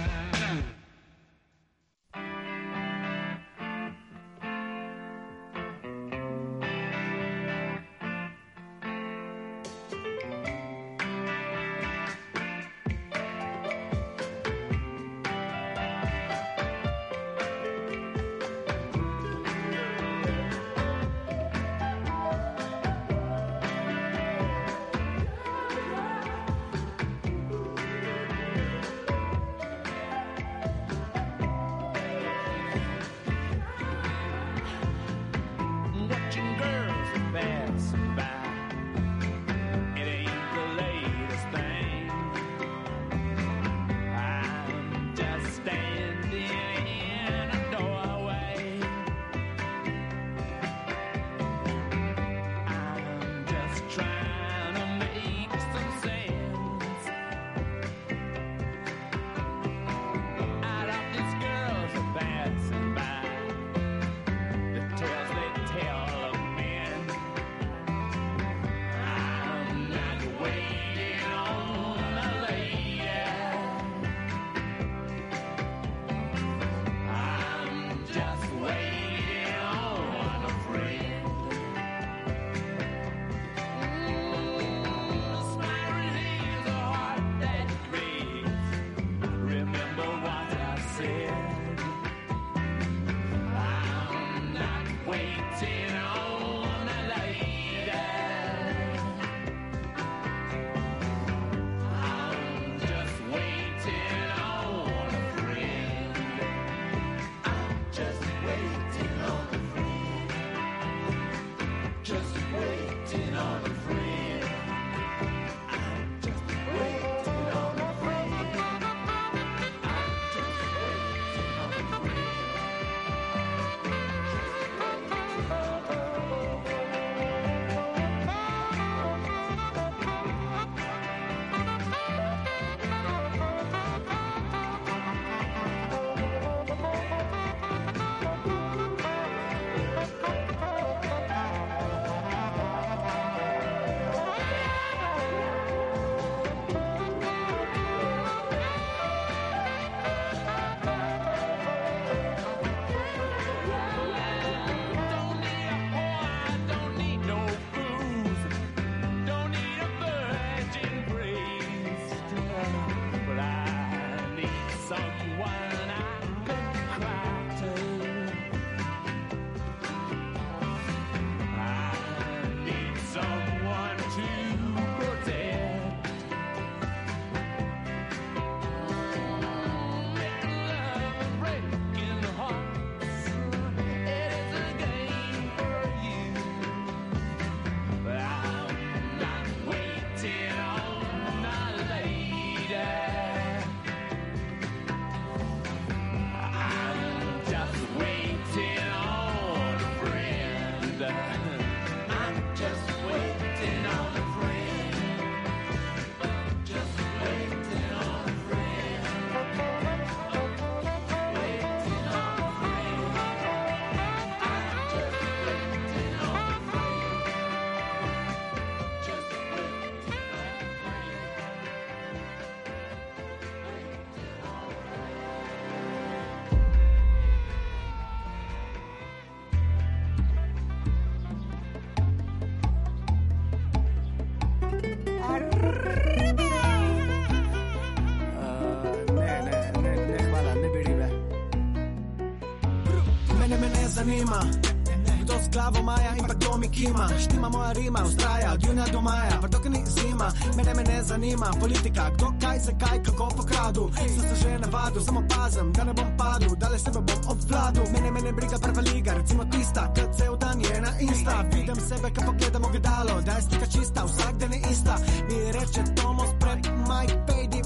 zanima kdo s glavo maja in pa kdo mi kima. Štima moja rima, ustraja od junija do maja, pa dok ni zima. Mene ne zanima politika, kdo kaj, zakaj, kako pokradu. Sem se že navadil, samo pazem, da ne bom padel, dale sebe bom obvladil. Mene briga prva liga, recimo tista, kad cel dan je na Insta. Vidim sebe, kad pogledam ogledalo, da je slika čista, vsak dan je ista. Mi reče Tomos pred Mike Pejdi,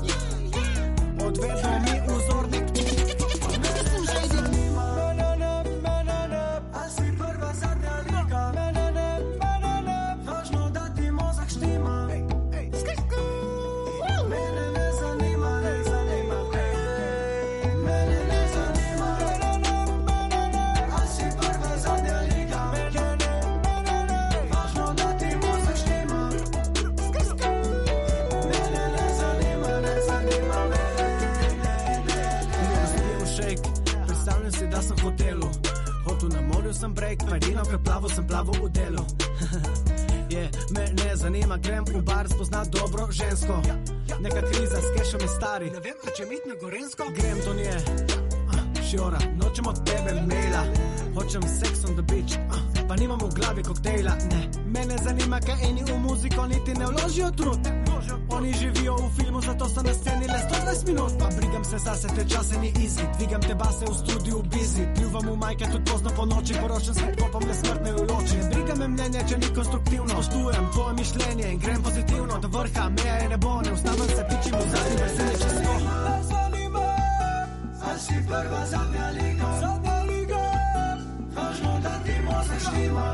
odvedno mi vzornik. Mene ne zanima, zanima, grem u bar spoznat dobro žensko. Neka kriza s kešom je stari, ne vem, če mit na Gorensko. Grem do nje, šiora, nočem od tebe maila. Hočem sex on the beach, pa nimam v glavi koktejla. Ne, mene zanima, kaj eni v muziko niti ne vložijo trud. Oni živijo v filmu, zato so na sceni le 120 minut. Pa brigam se zase, te čase ni easy. Dvigam te base v studiu busy. Pljuvam v majke tudi pozno po noči. Poročen svet kopam le smrtne v loči. Briga me mnenje, če ni konstruktivno. Spoštujem tvoje mišljenje in grem pozitivno. Do vrha, meja je nebo, ne ustavim se, pičim v zadnji veselje čez to. Me zanima, a si prva zadnja liga. Zadnja liga, važno da ti možeš nima.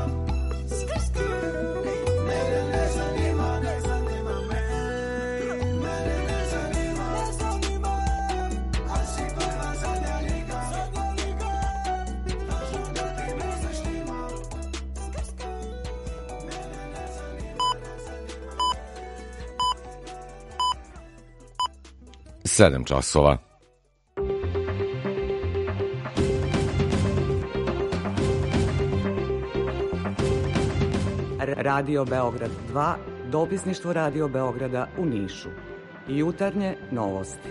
Mene ne zanima, ne zanima me. Mene ne zanima, ne zanima. A si prva zadnja liga. Zadnja liga, važno da ti možeš nima. Mene ne zanima, ne zanima. 7 časova. Radio Beograd 2, dopisništvo Radio Beograda u Nišu. Jutarnje novosti.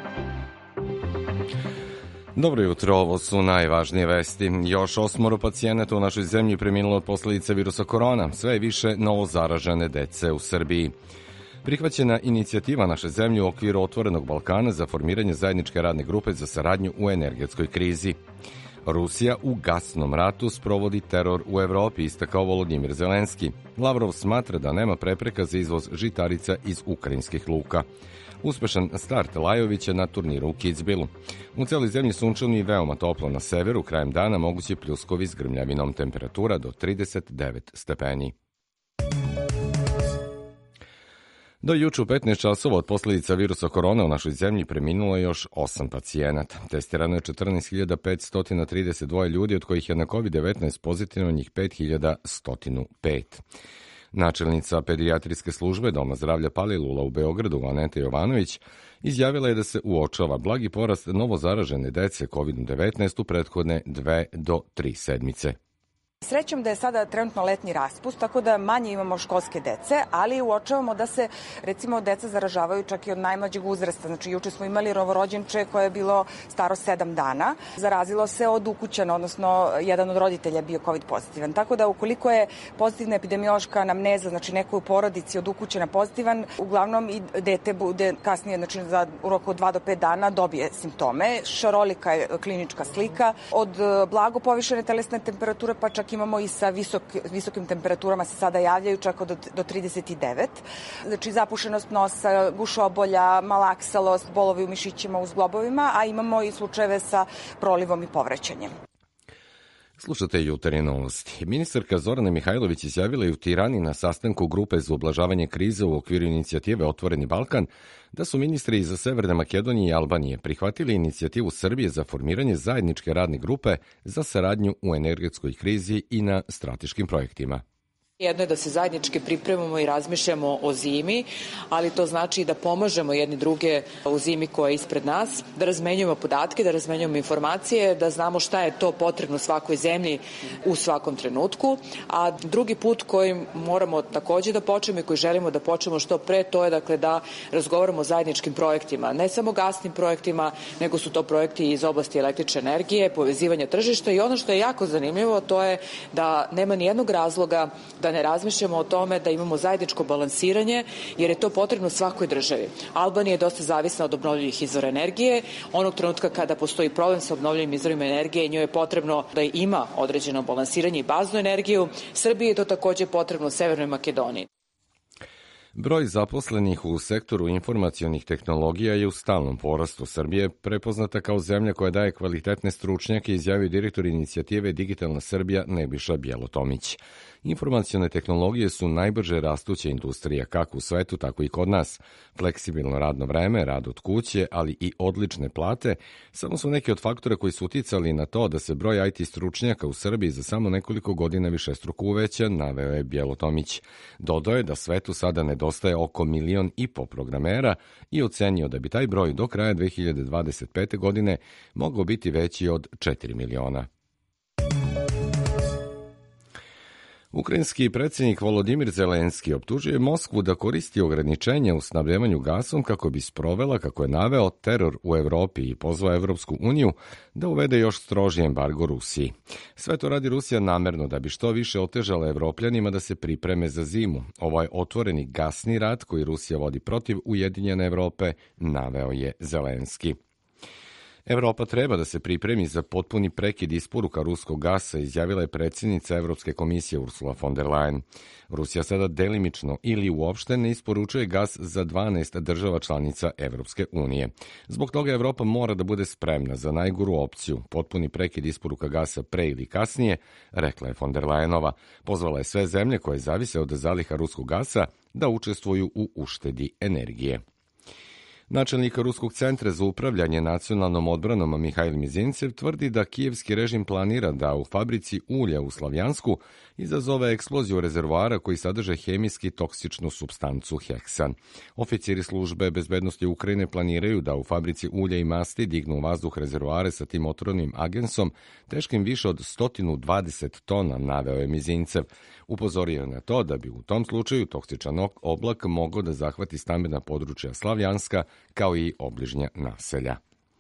Dobro jutro, ovo su najvažnije vesti. Još 8 pacijenata u našoj zemlji preminulo od posljedica virusa korona, sve više novo zaražene dece u Srbiji. Prihvaćena inicijativa naše zemlje u okviru Otvorenog Balkana za formiranje zajedničke radne grupe za saradnju u energetskoj krizi. Rusija u gasnom ratu sprovodi teror u Evropi, istakao Volodimir Zelenski. Lavrov smatra da nema prepreka za izvoz žitarica iz ukrajinskih luka. Uspešan start Lajovića na turniru u Kitzbühelu. U celoj zemlji sunčano i veoma toplo, na severu krajem dana mogući pljuskovi s grmljavinom, temperatura do 39 stepeni. Do juče u 15 časova od posljedica virusa korona u našoj zemlji preminulo je još 8 pacijenata. Testirano je 14.532 ljudi, od kojih je na COVID-19 pozitivno njih 5.105. Načelnica pedijatrijske službe Doma zdravlja Palilula u Beogradu, Aneta Jovanović, izjavila je da se uočava blagi porast novozaražene dece COVID-19 u prethodne 2 do 3 sedmice. Srećom da je sada trenutno letnji raspust, tako da manje imamo školske dece, ali uočavamo da se, recimo, deca zaražavaju čak i od najmlađeg uzrasta. Znači, juče smo imali novorođenče koje je bilo staro 7 dana. Zarazilo se od ukućana, odnosno jedan od roditelja je bio COVID pozitivan. Tako da ukoliko je pozitivna epidemiološka anamneza, znači neko u porodici od ukućana pozitivan, uglavnom i dete bude kasnije, znači u roku od 2 do 5 dana dobije simptome. Šarolika je klinička slika. Od blago povišene telesne temperature, pa čak imamo i sa visokim temperaturama se sada javljaju čak do 39. Znači zapušenost nosa, gušobolja, malaksalost, bolovi u mišićima, u zglobovima, a imamo i slučajeve sa prolivom i povraćanjem. Slušate jutarnje novosti. Ministarka Zorana Mihajlović izjavila je u Tirani na sastanku grupe za ublažavanje krize u okviru inicijative Otvoreni Balkan da su ministri iz Severne Makedonije i Albanije prihvatili inicijativu Srbije za formiranje zajedničke radne grupe za saradnju u energetskoj krizi i na strateškim projektima. Jedno je da se zajednički pripremamo i razmišljamo o zimi, ali to znači da pomažemo jedni druge u zimi koja je ispred nas, da razmenjujemo podatke, da razmenjujemo informacije, da znamo šta je to potrebno svakoj zemlji u svakom trenutku. A drugi put koji moramo takođe da počnemo i koji želimo da počnemo što pre, to je dakle da razgovaramo o zajedničkim projektima. Ne samo gasnim projektima, nego su to projekti iz oblasti električne energije, povezivanja tržišta i ono što je jako zanimljivo, to je da nema ni jednog razloga da ne razmišljamo o tome da imamo zajedničko balansiranje, jer je to potrebno svakoj državi. Albanija je dosta zavisna od obnovljivih izvora energije. Onog trenutka kada postoji problem sa obnovljivim izvorima energije, njoj je potrebno da ima određeno balansiranje i baznu energiju. Srbiji je to takođe potrebno u Severnoj Makedoniji. Broj zaposlenih u sektoru informacionih tehnologija je u stalnom porastu. Srbija je prepoznata kao zemlja koja daje kvalitetne stručnjake, izjavio direktor inicijative Digitalna Srbija Nebojša Bjelotomić. Informacione tehnologije su najbrže rastuća industrija kako u svetu, tako i kod nas. Fleksibilno radno vreme, rad od kuće, ali i odlične plate samo su neki od faktora koji su uticali na to da se broj IT stručnjaka u Srbiji za samo nekoliko godina višestruko uveća, naveo je Bjelotomić. Dodao je da svetu sada nedostaje oko 1,5 miliona programera i ocenio da bi taj broj do kraja 2025. godine mogao biti veći od 4 miliona. Ukrajinski predsjednik Volodimir Zelenski optužuje Moskvu da koristi ograničenja u snabdevanju gasom kako bi sprovela, kako je naveo, teror u Evropi i pozvao Evropsku uniju da uvede još stroži embargo Rusiji. Sve to radi Rusija namerno da bi što više otežala Evropljanima da se pripreme za zimu. Ovo je otvoreni gasni rat koji Rusija vodi protiv Ujedinjene Evrope, naveo je Zelenski. Evropa treba da se pripremi za potpuni prekid isporuka ruskog gasa, izjavila je predsjednica Evropske komisije Ursula von der Leyen. Rusija sada delimično ili uopšte ne isporučuje gas za 12 država članica Evropske unije. Zbog toga Evropa mora da bude spremna za najgoru opciju, potpuni prekid isporuka gasa pre ili kasnije, rekla je von der Leyenova. Pozvala je sve zemlje koje zavise od zaliha ruskog gasa da učestvuju u uštedi energije. Načelnik Ruskog centra za upravljanje nacionalnom odbranom Mihajl Mizincev tvrdi da kijevski režim planira da u fabrici ulja u Slavjansku izazove eksploziju rezervoara koji sadrže hemijski toksičnu supstancu heksan. Oficiri službe bezbednosti Ukrajine planiraju da u fabrici ulja i masti dignu u vazduh rezervoare sa tim otrovnim agensom teškim više od 120 tona, naveo je Mizincev. Upozorio je na to da bi u tom slučaju toksičan oblak mogao da zahvati stambena područja Slavjanska kao i obližnja naselja.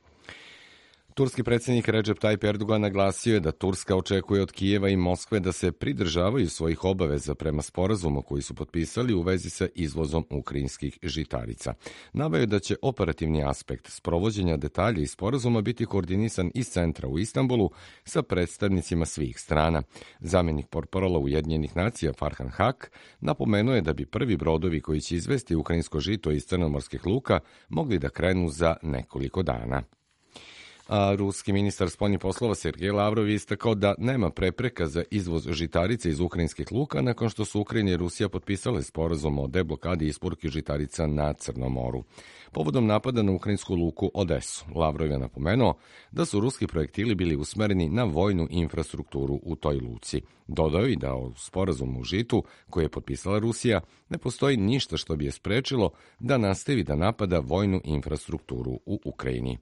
Turski predsjednik Recep Tayyip Erdogan naglasio je da Turska očekuje od Kijeva i Moskve da se pridržavaju svojih obaveza prema sporazumu koji su potpisali u vezi sa izvozom ukrajinskih žitarica. Naveo je da će operativni aspekt sprovođenja detalja iz sporazuma biti koordinisan iz centra u Istanbulu sa predstavnicima svih strana. Zamjenik portparala Ujedinjenih nacija Farhan Hak napomenuo je da bi prvi brodovi koji će izvesti ukrajinsko žito iz crnomorskih luka mogli da krenu za nekoliko dana. A ruski ministar spoljnih poslova Sergej Lavrov je istakao da nema prepreka za izvoz žitarica iz ukrajinskih luka nakon što su Ukrajina i Rusija potpisale sporazum o deblokadi isporuke žitarica na Crnom moru. Povodom napada na ukrajinsku luku Odesu, Lavrov je napomenuo da su ruski projektili bili usmereni na vojnu infrastrukturu u toj luci. Dodao i da u sporazumu u žitu koje je potpisala Rusija ne postoji ništa što bi je sprečilo da nastavi da napada vojnu infrastrukturu u Ukrajini.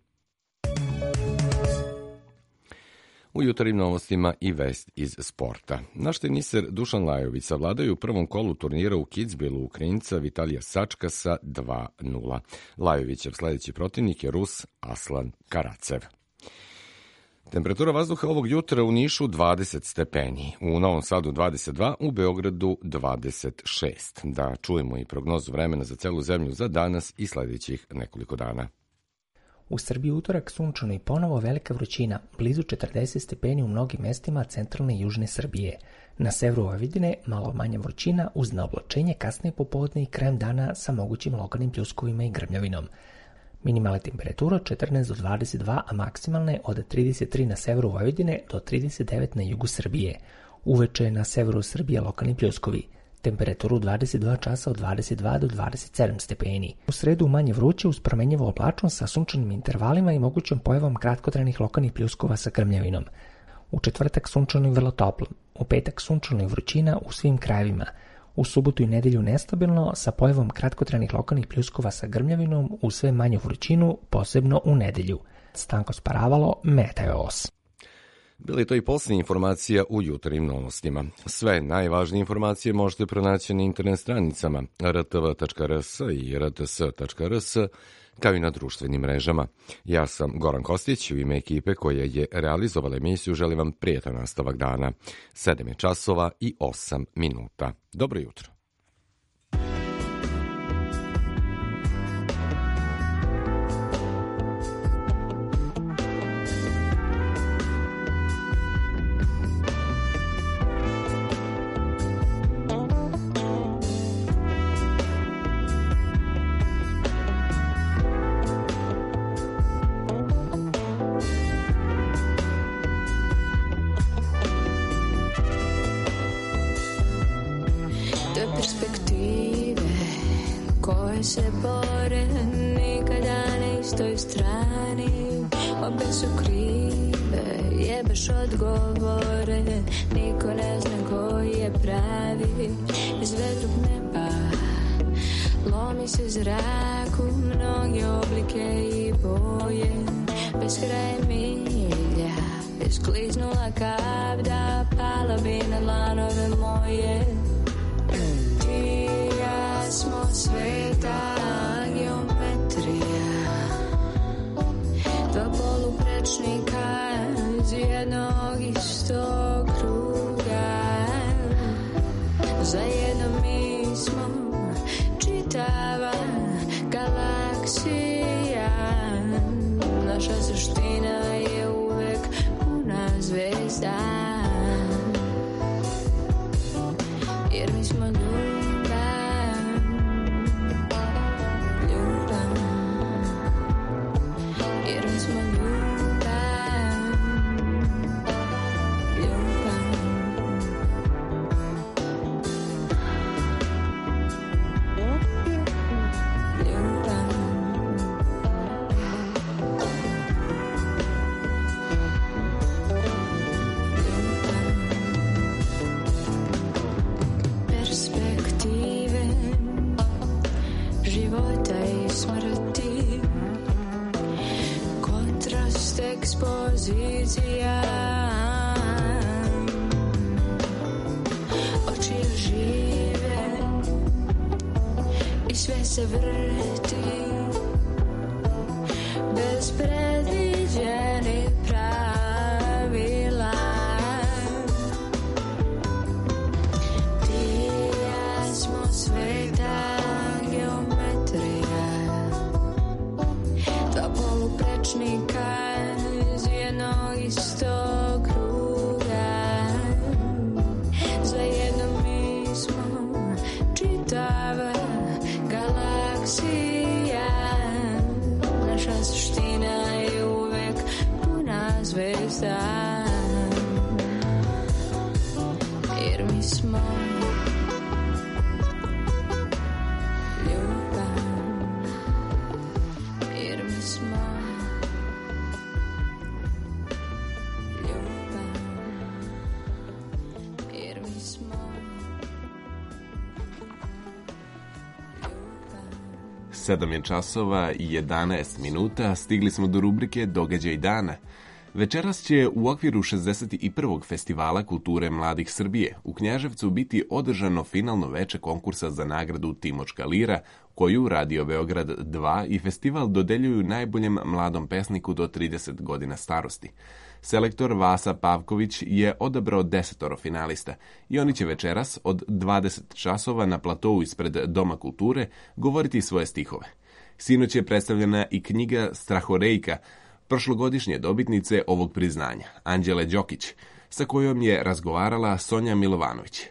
U jutarnjim novostima i vest iz sporta. Naš teniser Dušan Lajović savladaju u prvom kolu turnira u Kitzbühelu Ukrajinca Vitalija Sačka sa 2:0. Lajovićev sledeći protivnik je Rus Aslan Karacev. Temperatura vazduha ovog jutra u Nišu 20 stepeni, u Novom Sadu 22, u Beogradu 26. Da čujemo i prognozu vremena za celu zemlju za danas i sledećih nekoliko dana. U Srbiji utorak sunčano i ponovo velika vrućina, blizu 40 stepeni u mnogim mestima centralne i južne Srbije. Na severu Vojvodine malo manja vrućina uz naoblačenje kasnije popodne i krajem dana sa mogućim lokalnim pljuskovima i grmljavinom. Minimalne temperatura od 14 do 22, a maksimalne od 33 na severu Vojvodine do 39 na jugu Srbije. Uveče na severu Srbije lokalni pljuskovi. Temperaturu 22 časa od 22 do 27 stepeni. U sredu manje vruće uz promenjivu oblačnost sa sunčanim intervalima i mogućom pojavom kratkotrajnih lokalnih pljuskova sa grmljavinom. U četvrtak sunčano i vrlo toplo. U petak sunčano i vrućina u svim krajevima. U subotu i nedelju nestabilno sa pojavom kratkotrajnih lokalnih pljuskova sa grmljavinom u sve manju vrućinu, posebno u nedelju. Stanko Sparavalo, Meteos. Bila je to i posljednja informacija u jutarnjim novostima. Sve najvažnije informacije možete pronaći na internet stranicama rtv.rs i rts.rs, kao i na društvenim mrežama. Ja sam Goran Kostić, u ime ekipe koja je realizovala emisiju želim vam prijetan nastavak dana. 7 je časova i 8 minuta. Dobro jutro. Se bore nikada na istoj strani, obe su krive, jebeš odgovore, niko ne zna koji je pravi. Iz vedrog neba lomi se zraku mnoge oblike i boje, bez kraja milja Iskliznula kap da pala bi na dlanove moje. Ti i ja smo sveta geometrija, dva poluprečnika iz jednog istog kruga. Zajedno mi smo čitava galaksija, naša suština je uvek puna zvezda, jer mi smo ljubav, ljubav, jer mi smo ljubav, ljubav. Perspektive života i smrti, kontrast ekspozicija, oči žive i sve se vrti bez predviđenih pravila. Ti i ja smo sveta geometrija, dva poluprečnika iz jednog istog kruga. Zajedno mi smo čitava galaksija, naša suština je uvek puna zvezda, jer mi smo ljubav, jer mi smo ljubav, jer mi smo 7 je časova i 11 minuta, stigli smo do rubrike Događaj dana. Večeras će u okviru 61. Festivala kulture mladih Srbije u Knjaževcu biti održano finalno veče konkursa za nagradu Timočka lira, koju Radio Beograd 2 i festival dodeljuju najboljem mladom pesniku do 30 godina starosti. Selektor Vasa Pavković je odabrao 10 finalista i oni će večeras od 20 časova na platovu ispred Doma kulture govoriti svoje stihove. Sinoć je predstavljena i knjiga Strahorejka, prošlogodišnje dobitnice ovog priznanja, Anđele Đokić, sa kojom je razgovarala Sonja Milovanović.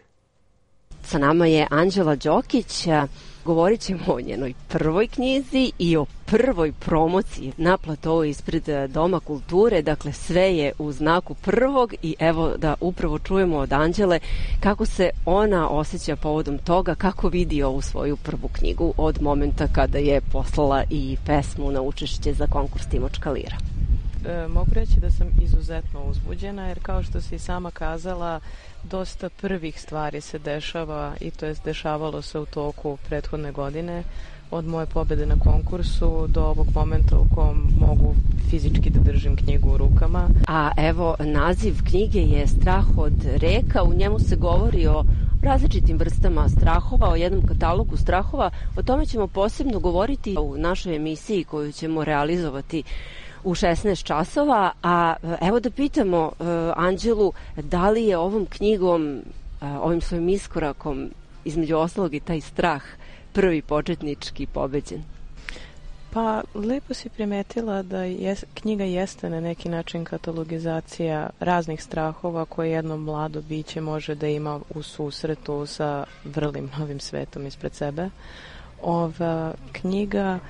Sa nama je Anđela Đokić, govorit ćemo o njenoj prvoj knjizi i o prvoj promociji na platovu ispred Doma kulture, dakle sve je u znaku prvog i evo da upravo čujemo od Anđele kako se ona osjeća povodom toga, kako vidi ovu svoju prvu knjigu od momenta kada je poslala i pesmu na učešće za konkurs Timočka lira. Mogu reći da sam izuzetno uzbuđena, jer kao što si sama kazala, dosta prvih stvari se dešava i to je dešavalo se u toku prethodne godine, od moje pobede na konkursu do ovog momenta u kom mogu fizički da držim knjigu u rukama. A evo, naziv knjige je Strah od reka, u njemu se govori o različitim vrstama strahova, o jednom katalogu strahova. O tome ćemo posebno govoriti u našoj emisiji koju ćemo realizovati u 16 časova, a evo da pitamo Anđelu da li je ovom knjigom, ovim svojim iskorakom, između ostalog i taj strah, prvi početnički pobeđen? Pa, lepo si primetila da knjiga jeste na neki način katalogizacija raznih strahova koje jedno mlado biće može da ima u susretu sa vrlim novim svetom ispred sebe. Ova knjiga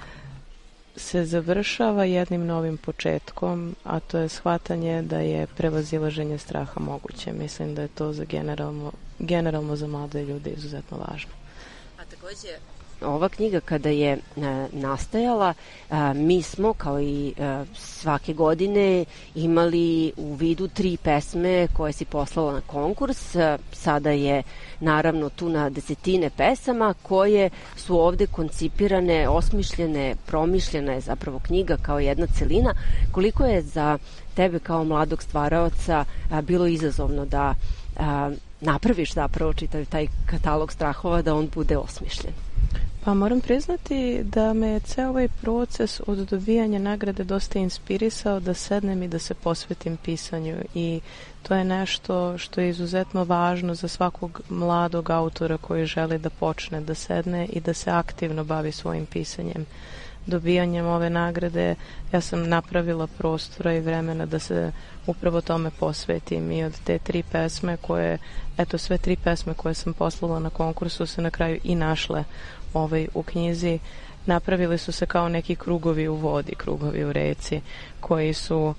se završava jednim novim početkom, a to je shvatanje da je prevazilaženje straha moguće. Mislim da je to za generalno za mlade ljude izuzetno važno. A takođe, Ova knjiga kada je nastajala, mi smo kao i svake godine imali u vidu 3 pesme koje si poslala na konkurs. Sada je naravno tu na desetine pesama koje su ovde koncipirane, osmišljene, promišljena je zapravo knjiga kao jedna celina. Koliko je za tebe kao mladog stvaraoca bilo izazovno da napraviš zapravo čitav taj katalog strahova, da on bude osmišljen? Pa moram priznati da me ceo ovaj proces od dobijanja nagrade dosta inspirisao da sednem i da se posvetim pisanju, i to je nešto što je izuzetno važno za svakog mladog autora koji želi da počne, da sedne i da se aktivno bavi svojim pisanjem. Dobijanjem ove nagrade ja sam napravila prostora i vremena da se upravo tome posvetim, i od te 3 pesme koje, eto sve 3 pesme koje sam poslala na konkursu se na kraju i našle u knjizi. Napravili su se kao neki krugovi u vodi, krugovi u reci, koji su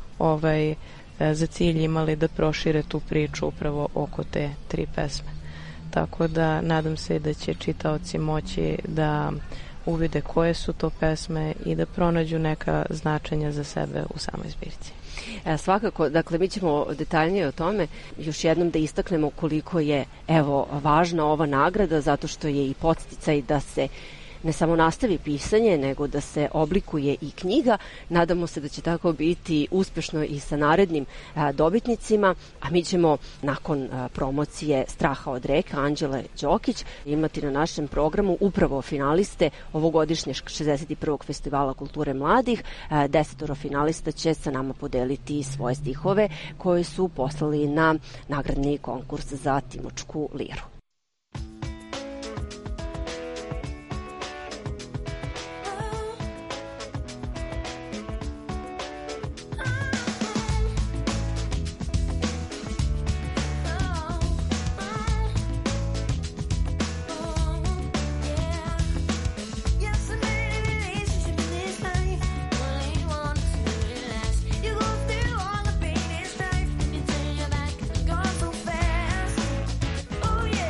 za cilj imali da prošire tu priču upravo oko te 3 pesme. Tako da nadam se da će čitaoci moći da uvide koje su to pesme i da pronađu neka značenja za sebe u samoj zbirci. Svakako, dakle, mi ćemo detaljnije o tome još jednom da istaknemo koliko je, važna ova nagrada, zato što je i podsticaj da se ne samo nastavi pisanje, nego da se oblikuje i knjiga. Nadamo se da će tako biti uspešno i sa narednim dobitnicima, a mi ćemo nakon promocije Straha od reka Anđele Đokić imati na našem programu upravo finaliste ovogodišnjeg 61. festivala kulture mladih. 10 finalista će sa nama podeliti svoje stihove koje su poslali na nagradni konkurs za Timočku liru. Oh yeah.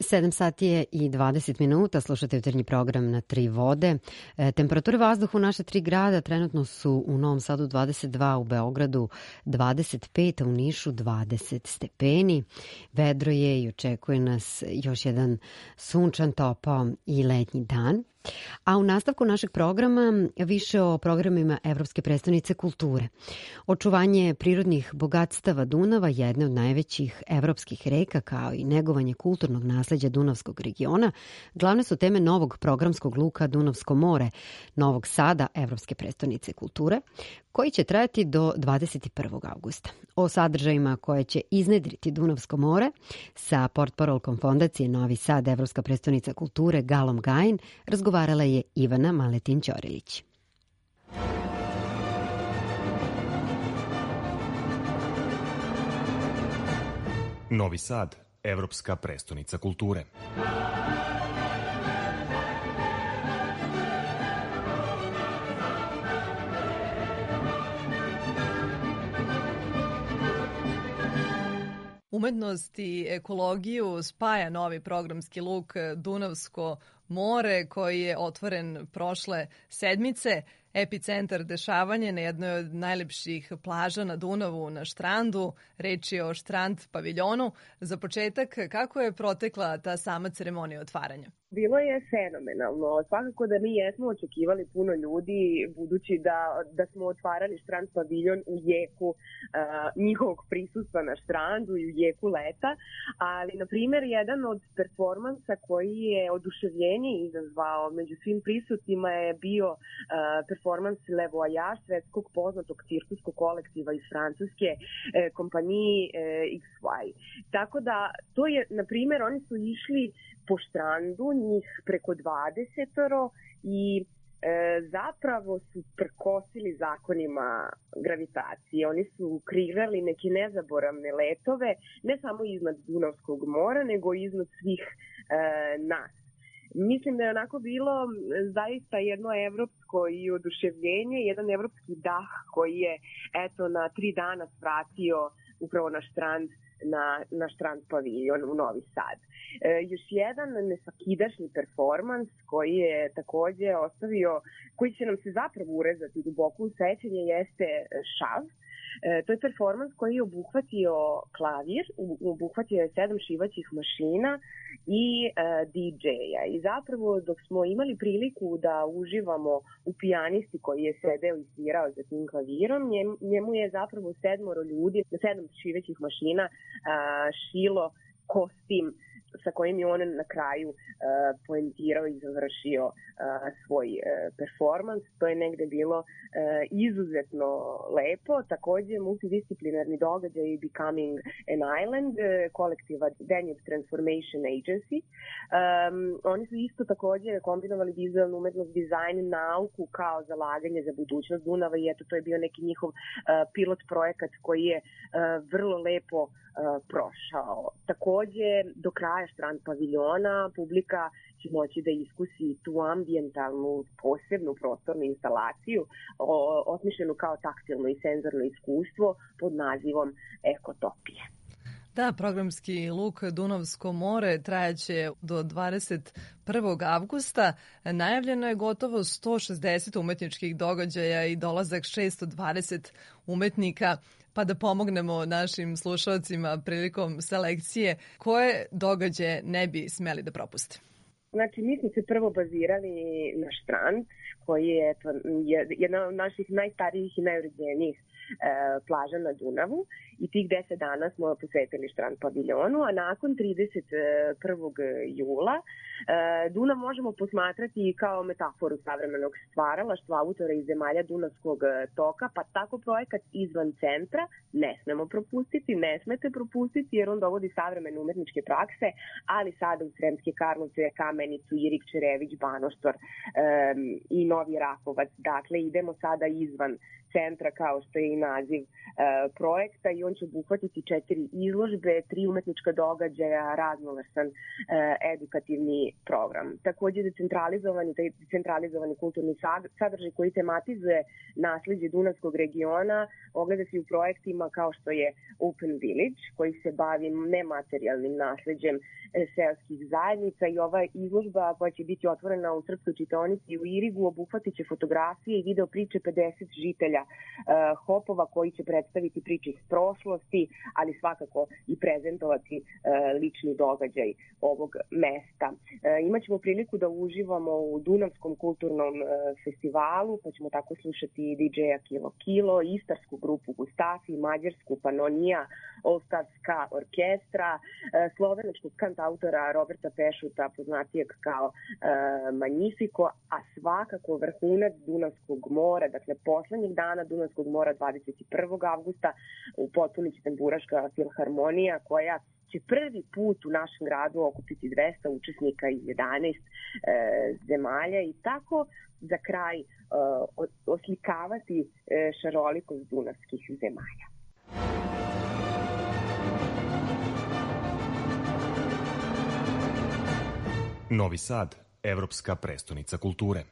7 sati je i 20 minuta, slušate jutarnji program na 3 vode. Temperature vazduha u naše 3 grada trenutno su u Novom Sadu 22, u Beogradu 25, a u Nišu 20 stepeni. Vedro je i očekuje nas još jedan sunčan, topao i letnji dan. A u nastavku našeg programa više o programima Evropske prestonice kulture. Očuvanje prirodnih bogatstava Dunava, jedne od najvećih evropskih reka, kao i negovanje kulturnog nasleđa Dunavskog regiona, glavne su teme novog programskog luka Dunavsko more, Novog Sada, Evropske prestonice kulture, koji će trajati do 21. augusta. O sadržajima koje će iznedriti Dunavsko more sa portparolkom Fondacije Novi Sad, Evropska prestonica kulture, Galom Gajin, razgovarala je Ivana Maletin-Ćorilić. Novi Sad, Evropska prestonica kulture. Umetnost i ekologiju spaja novi programski luk Dunavsko more koji je otvoren prošle sedmice. Epicentar dešavanja na jednoj od najlepših plaža na Dunavu na Štrandu. Reč je o Štrand paviljonu. Za početak, kako je protekla ta sama ceremonija otvaranja? Bilo je fenomenalno. Svakako da mi jesmo očekivali puno ljudi, budući da smo otvarali Štrand paviljon u jeku njihovog prisustva na Štrandu i u jeku leta, ali, na primjer, jedan od performansa koji je oduševljenje izazvao među svim prisutnima je bio performans Le Voyage, svetskog poznatog cirkuskog kolektiva iz Francuske, kompaniji XY. Tako da, to je, na primjer, oni su išli po Štrandu, njih preko 20 i zapravo su prkosili zakonima gravitacije. Oni su kreirali neke nezaboravne letove, ne samo iznad Dunavskog mora, nego iznad svih nas. Mislim da je onako bilo zaista jedno evropsko i oduševljenje, jedan evropski dah koji je na 3 dana svratio upravo na Štrand, na Štrand paviljon u Novi Sad. Još jedan nesvakidašnji performans koji je takođe ostavio, koji će nam se zapravo urezati duboko u sećanje, jeste šav. To je performans koji je obuhvatio klavir, obuhvatio je 7 šivaćih mašina i DJ-a. I zapravo dok smo imali priliku da uživamo u pijanisti koji je sedeo i svirao za tim klavirom, njemu je zapravo 7 ljudi, 7 šivaćih mašina šilo kostim sa kojim je on na kraju poentirao i završio svoj performans. To je negde bilo izuzetno lepo. Takođe, multidisciplinarni događaj Becoming an Island, kolektiva Danube Transformation Agency. Oni su isto takođe kombinovali vizualnu umetnost, dizajn, nauku kao zalaganje za budućnost Dunava i eto, to je bio neki njihov pilot projekat koji je vrlo lepo prošao. Takođe, do kraja Štrand paviljona publika će moći da iskusi tu ambijentalnu, posebnu prostornu instalaciju, osmišljenu kao taktilno i senzorno iskustvo pod nazivom Ekotopije. Da, programski luk Dunavsko more trajaće do 21. avgusta. Najavljeno je gotovo 160 umetničkih događaja i dolazak 620 umetnika. Pa da pomognemo našim slušalcima prilikom selekcije, koje događaje ne bi smeli da propuste? Znači, mi smo se prvo bazirali na Štrand, koji je jedna od naših najstarijih i najuređenijih plaža na Dunavu i tih 10 dana smo posvetili Štrand paviljonu, a nakon 31. jula Dunav možemo posmatrati kao metaforu savremenog stvaralaštva autora iz zemalja Dunavskog toka, pa tako projekat izvan centra ne smemo propustiti, ne smete propustiti jer on dovodi savremene umetničke prakse, ali sada u Sremske Karlovce, Kamenicu, Irik, Čerević, Banoštor i Novi Rakovac. Dakle, idemo sada izvan centra kao što je i naziv projekta i on će obuhvatiti 4 izložbe, 3 umetnička događaja, raznovrsan edukativni program. Takođe decentralizovani kulturni sadržaj koji tematizuje nasleđe Dunavskog regiona ogleda se u projektima kao što je Open Village, koji se bavi nematerijalnim nasleđem seoskih zajednica, i ova izložba koja će biti otvorena u Srpskoj čitaonici u Irigu obuhvatit će fotografije i video priče 50 žitelja Hopova koji će predstaviti priče iz prošlosti, ali svakako i prezentovati lični događaj ovog mesta. Imaćemo priliku da uživamo u Dunavskom kulturnom festivalu, pa ćemo tako slušati DJ-a Kilo Kilo, istarsku grupu Gustafi, mađarsku Panonija, All Stars Ska orkestra, slovenačkog kantautora Roberta Pešuta, poznatijeg kao Magnifico, a svakako vrhunac Dunavskog mora, dakle poslednjeg dana Dunavskog mora 21. avgusta u potpuniti Tamburaška filharmonija, koja će prvi put u našem gradu okupiti 200 učesnika iz 11 zemalja i tako za kraj oslikavati šarolikost dunavskih zemalja. Novi Sad, evropska prestonica kulture.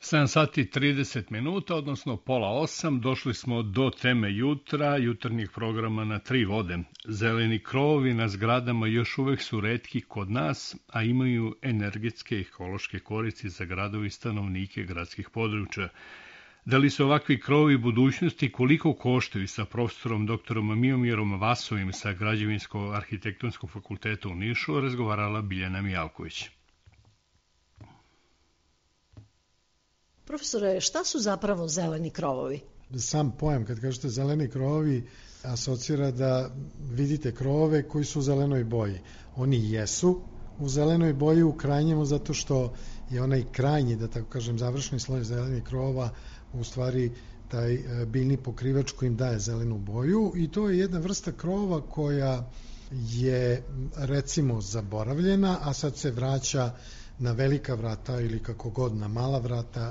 7 sati 30 minuta, odnosno pola 8, došli smo do teme jutra, jutarnjih programa na 3 vode. Zeleni krovovi na zgradama još uvek su retki kod nas, a imaju energetske i ekološke koristi za gradove i stanovnike gradskih područja. Da li su ovakvi krovovi budućnosti, koliko koštaju, sa profesorom doktorom Miomirom Vasovim sa Građevinsko-arhitektonskog fakulteta u Nišu razgovarala Biljana Mijalković. Profesore, šta su zapravo zeleni krovovi? Sam pojam, kad kažete zeleni krovovi, asocira da vidite krovove koji su u zelenoj boji. Oni jesu u zelenoj boji u krajnjemu zato što je onaj krajnji, da tako kažem, završni sloj zelenih krovova u stvari taj biljni pokrivač koji im daje zelenu boju i to je jedna vrsta krovova koja je recimo zaboravljena, a sad se vraća na velika vrata ili kako god na mala vrata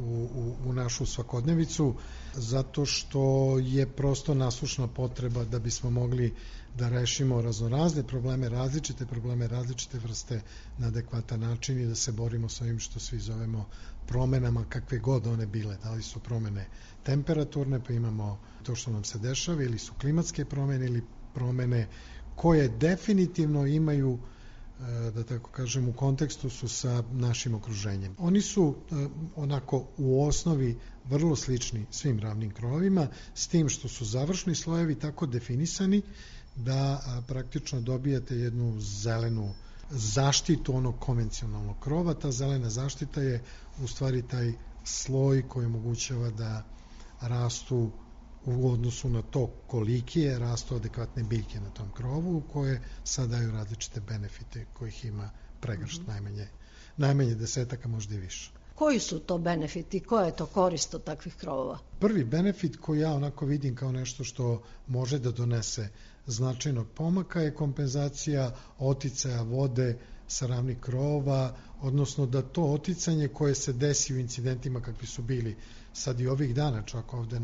u našu svakodnevicu, zato što je prosto nasušna potreba da bismo mogli da rešimo raznorazne probleme, različite vrste na adekvatan način i da se borimo sa ovim što svi zovemo promenama, kakve god one bile. Da li su promene temperaturne, pa imamo to što nam se dešava, ili su klimatske promene, ili promene koje definitivno imaju, da tako kažem, u kontekstu su sa našim okruženjem. Oni su onako u osnovi vrlo slični svim ravnim krovovima, s tim što su završni slojevi tako definisani da praktično dobijate jednu zelenu zaštitu onog konvencionalnog krova. Ta zelena zaštita je u stvari taj sloj koji omogućava da rastu u odnosu na to koliki je rastu adekvatne biljke na tom krovu, koje sad daju različite benefite kojih ima pregršt, najmanje desetaka, možda i više. Koji su to benefiti, koja je to korist od takvih krovova? Prvi benefit koji ja onako vidim kao nešto što može da donese značajnog pomaka je kompenzacija oticaja vode sa ravnih krovova, odnosno da to oticanje koje se desi u incidentima kakvi su bili sad i ovih dana, čak ovde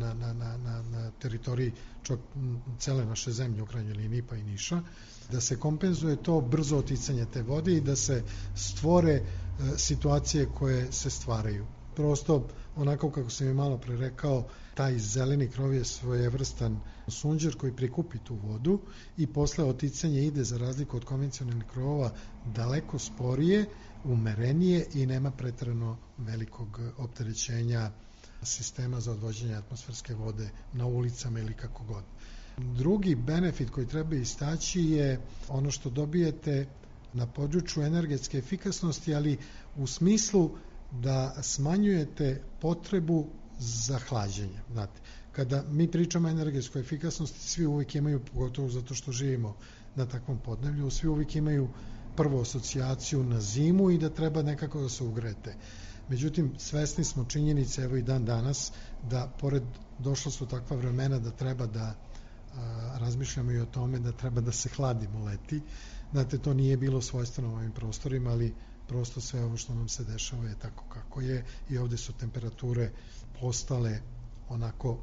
na teritoriji čak cele naše zemlje, u krajnjoj liniji pa i Niša, da se kompenzuje to brzo oticanje te vode i da se stvore situacije koje se stvaraju. Prosto, onako kako sam je malo pre rekao, taj zeleni krov je svojevrstan sunđer koji prikupi tu vodu i posle oticanje ide, za razliku od konvencionalnih krovova, daleko sporije, umerenije i nema preterano velikog opterećenja sistema za odvođenje atmosferske vode na ulicama ili kako god. Drugi benefit koji treba istaći je ono što dobijete na području energetske efikasnosti, ali u smislu da smanjujete potrebu za hlađenje. Znate, kada mi pričamo o energetskoj efikasnosti, svi uvijek imaju, pogotovo zato što živimo na takvom podneblju, svi uvijek imaju prvu asocijaciju na zimu i da treba nekako da se ugrete. Međutim, svesni smo činjenice, evo i dan danas, da pored došla su takva vremena da treba da razmišljamo i o tome da treba da se hladimo leti. Znate, to nije bilo svojstveno u ovim prostorima, ali prosto sve ovo što nam se dešava je tako kako je i ovde su temperature postale onako,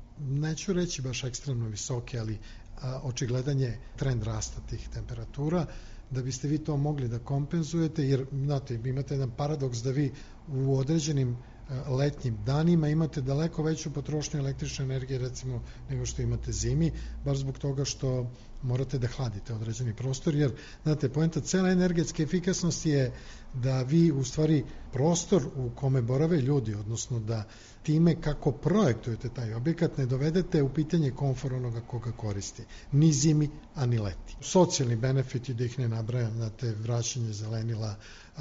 neću reći baš ekstremno visoke, ali očigledan je trend rasta tih temperatura. Da biste vi to mogli da kompenzujete, jer znate, imate jedan paradoks da vi u određenim letnjim danima imate daleko veću potrošnju električne energije recimo nego što imate zimi, baš zbog toga što morate da hladite određeni prostor, jer znate, poenta cele energetske efikasnosti je da vi u stvari prostor u kome borave ljudi, odnosno da time kako projektujete taj objekat ne dovedete u pitanje komfor onoga koga koristi, ni zimi, a ni leti. Socijalni benefiti, da ih ne nabrajam, znate, vraćanje zelenila,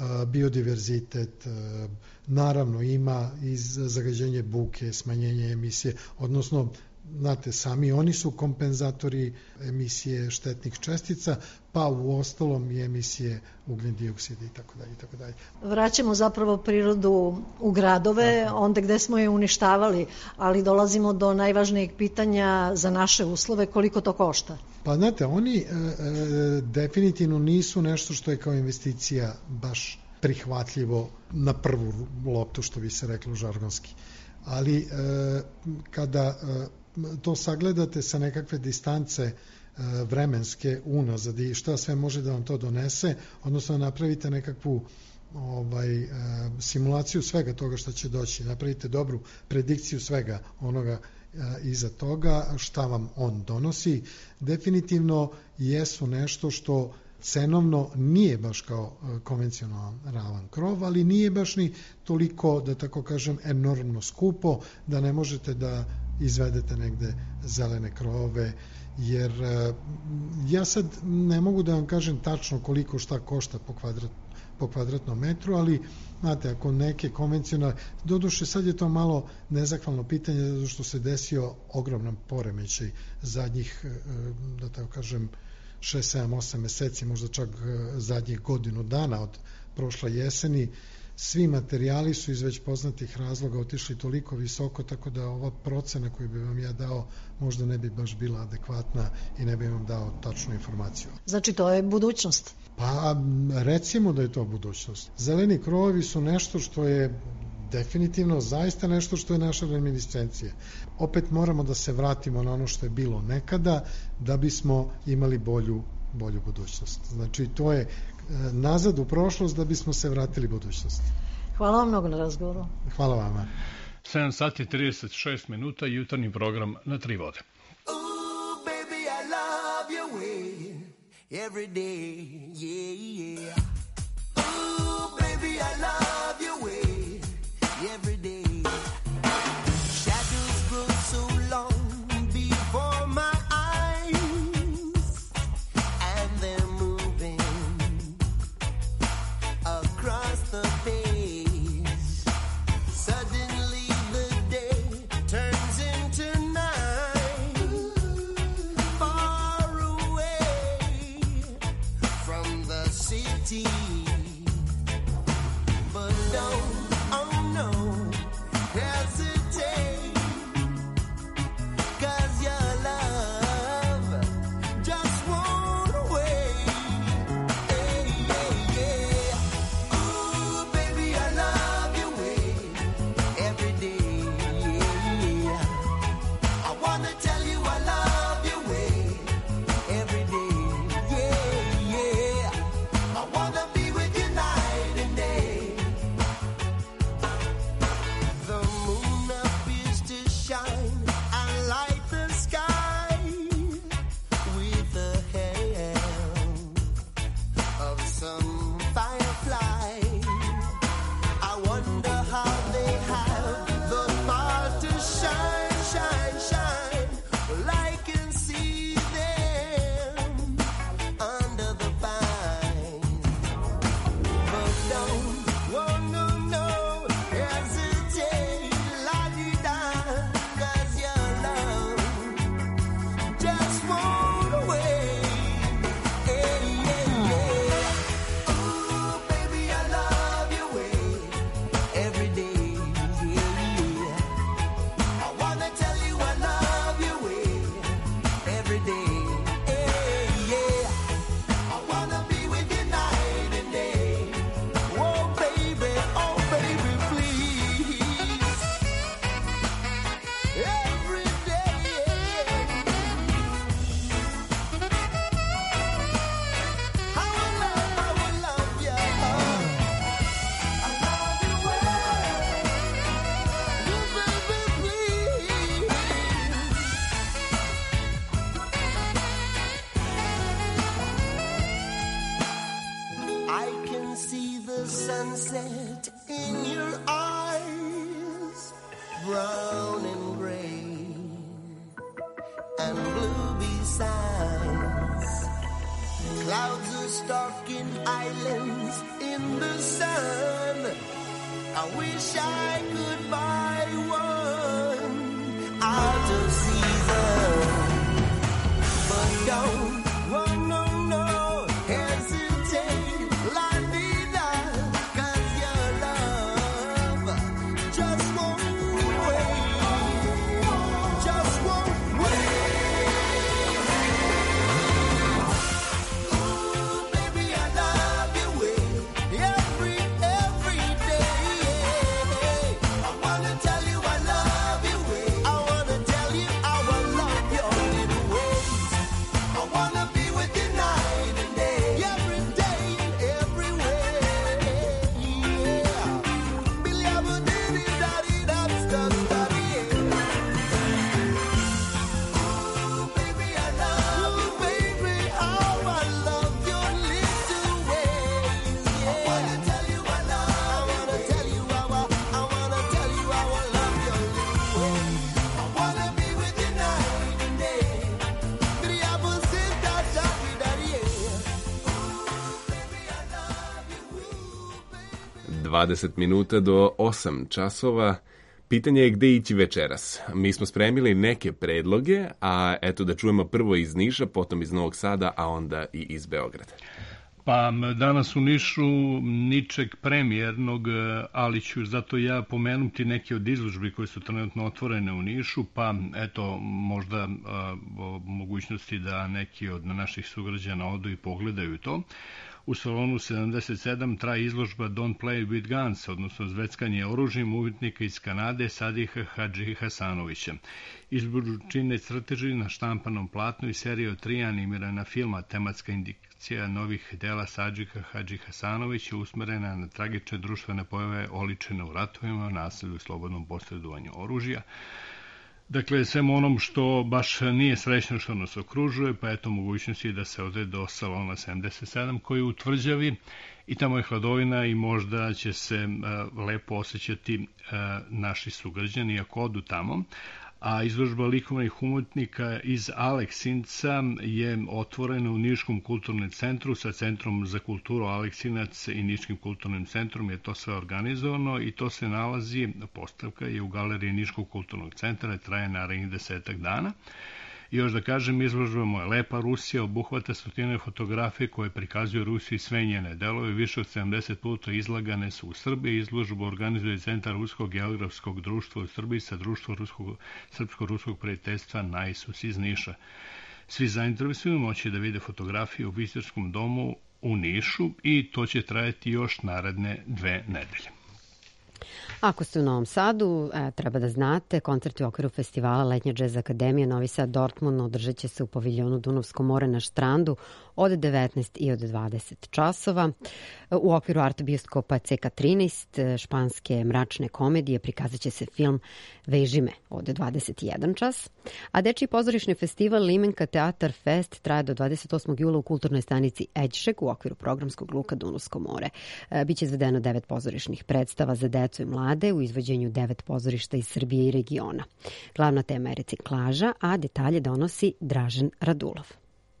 biodiverzitet, naravno ima i zagađenje buke, smanjenje emisije, odnosno znate, sami oni su kompenzatori emisije štetnih čestica, pa u ostalom i emisije ugljen dioksida i tako dalje i tako dalje. Vraćamo zapravo prirodu u gradove, onda gde smo je uništavali, ali dolazimo do najvažnijeg pitanja za naše uslove, koliko to košta? Pa znate, oni definitivno nisu nešto što je kao investicija baš prihvatljivo na prvu loptu, što bi se reklo žargonski. Ali kada to sagledate sa nekakve distance vremenske unazad i šta sve može da vam to donese, odnosno napravite nekakvu simulaciju svega toga što će doći, napravite dobru predikciju svega onoga iza toga, šta vam on donosi, definitivno jesu nešto što cenovno nije baš kao konvencionalan ravan krov, ali nije baš ni toliko, da tako kažem, enormno skupo da ne možete da izvedete negde zelene krovove, jer ja sad ne mogu da vam kažem tačno koliko šta košta po kvadratnom metru, ali znate, ako neke konvencionalne, doduše sad je to malo nezahvalno pitanje zato što se desio ogroman poremećaj zadnjih, da tako kažem, 6, 7, 8 meseci, možda čak zadnjih godinu dana od prošle jeseni. Svi materijali su iz već poznatih razloga otišli toliko visoko, tako da ova procena koju bi vam ja dao možda ne bi baš bila adekvatna i ne bi vam dao tačnu informaciju. Znači to je budućnost? Pa recimo da je to budućnost. Zeleni krovovi su nešto što je definitivno zaista nešto što je naša reminiscencija. Opet moramo da se vratimo na ono što je bilo nekada da bismo imali bolju budućnost. Znači to je nazad u prošlost da bismo se vratili budućnosti. Hvala vam mnogo na razgovoru. Hvala vama. 7 sati 36 minuta, jutarnji program na Tri vode. Ooh, baby, I love your way every day, yeah, yeah. Ooh, baby, I love your way every day. Shadows grow so long before my eyes, and they're moving across the page. Suddenly the day turns into night, far away from the city. But don't, oh no, hesitate, 'cause your love just won't wait. Hey, yeah, yeah. Ooh, baby, I love your way every day, yeah. I wanna tell you I love your way every day, yeah, yeah. I wanna be with you night and day. The moon appears to shine and light the sky with the help of some firefly. I wonder how they have the power to shine, shine, shine. Well, I can see them under the pine. But don't, oh no, no, hesitate, la-di-da, 'cause your love just won't wait. Hey, yeah, yeah. Ooh, baby, I love your way every day, yeah. I wanna tell you I love your way every day, yeah. I wanna be with you night and day. Oh baby, please. Every day. I will love you. I love you well. You baby, please. I can see the sunset in your eyes, brown and gray and blue besides. Clouds are stalking islands in the sun. I wish I could buy one out of season. But don't, oh no, no, hesitate, la-di-da, 'cause your love just won't wait, just won't wait. Ooh, baby, I love your way every day. I wanna tell you I love your way. I wanna tell you 20 minuta do 8 časova. Pitanje je gde ići večeras. Mi smo spremili neke predloge, a eto da čujemo prvo iz Niša, potom iz Novog Sada, a onda i iz Beograda. Pa danas u Nišu ničeg premijernog, ali ću zato ja pomenuti neke od izložbi koje su trenutno otvorene u Nišu, pa eto možda mogućnosti da neki od naših sugrađana odu i pogledaju to. U salonu 77 traje izložba Don't Play With Guns, odnosno zveckanje oružjem umjetnika iz Kanade Sadiha Hadži Hasanovića. Izboru čine crteži na štampanom platnu i serija od 3 animirana filma. Tematska indikacija novih dela Sadiha Hadži Hasanovića usmerena na tragične društvene pojave oličene u ratovima, nasilju i slobodnom posredovanju oružja. Dakle, svem onom što baš nije srećno što nas okružuje, pa eto mogućnosti da se ode do salona 77 koji je u Tvrđavi i tamo je hladovina i možda će se lepo osjećati naši sugrađani ako odu tamo. A izložba likovnih umjetnika iz Aleksinca je otvorena u Niškom kulturnom centru sa Centrom za kulturu Aleksinac i Niškim kulturnim centrom je to sve organizovano i to se nalazi, postavka je u galeriji Niškog kulturnog centra, traje narednih 10 dana. I još da kažem, izložba Moja lepa Rusija obuhvata stotine fotografije koje prikazuju Rusiju i sve njene delove. Više od 70 puta izlagane su u Srbiji. Izložbu organizuje Centar Ruskog geografskog društva u Srbiji sa Društvo Srpsko-ruskog prijateljstva NAISUS iz Niša. Svi zainteresovani moći da vide fotografije u Vizirskom domu u Nišu i to će trajati još naredne 2 nedelje. Ako ste u Novom Sadu, treba da znate, koncerti u okviru festivala Letnja džez akademija Novi Sad Dortmund održat će se u paviljonu Dunavsko more na Štrandu od 19 i od 20 časova. U okviru art bioskopa CK13 španske mračne komedije prikazat će se film Veži me od 21 čas. A dečiji pozorišni festival Limenka Teatar Fest traje do 28. jula u kulturnoj stanici Eđšek u okviru programskog luka Dunavsko more. Biće izvedeno 9 pozorišnih predstava za decu i mlade u izvođenju 9 pozorišta iz Srbije i regiona. Glavna tema je reciklaža, a detalje donosi Dražen Radulov.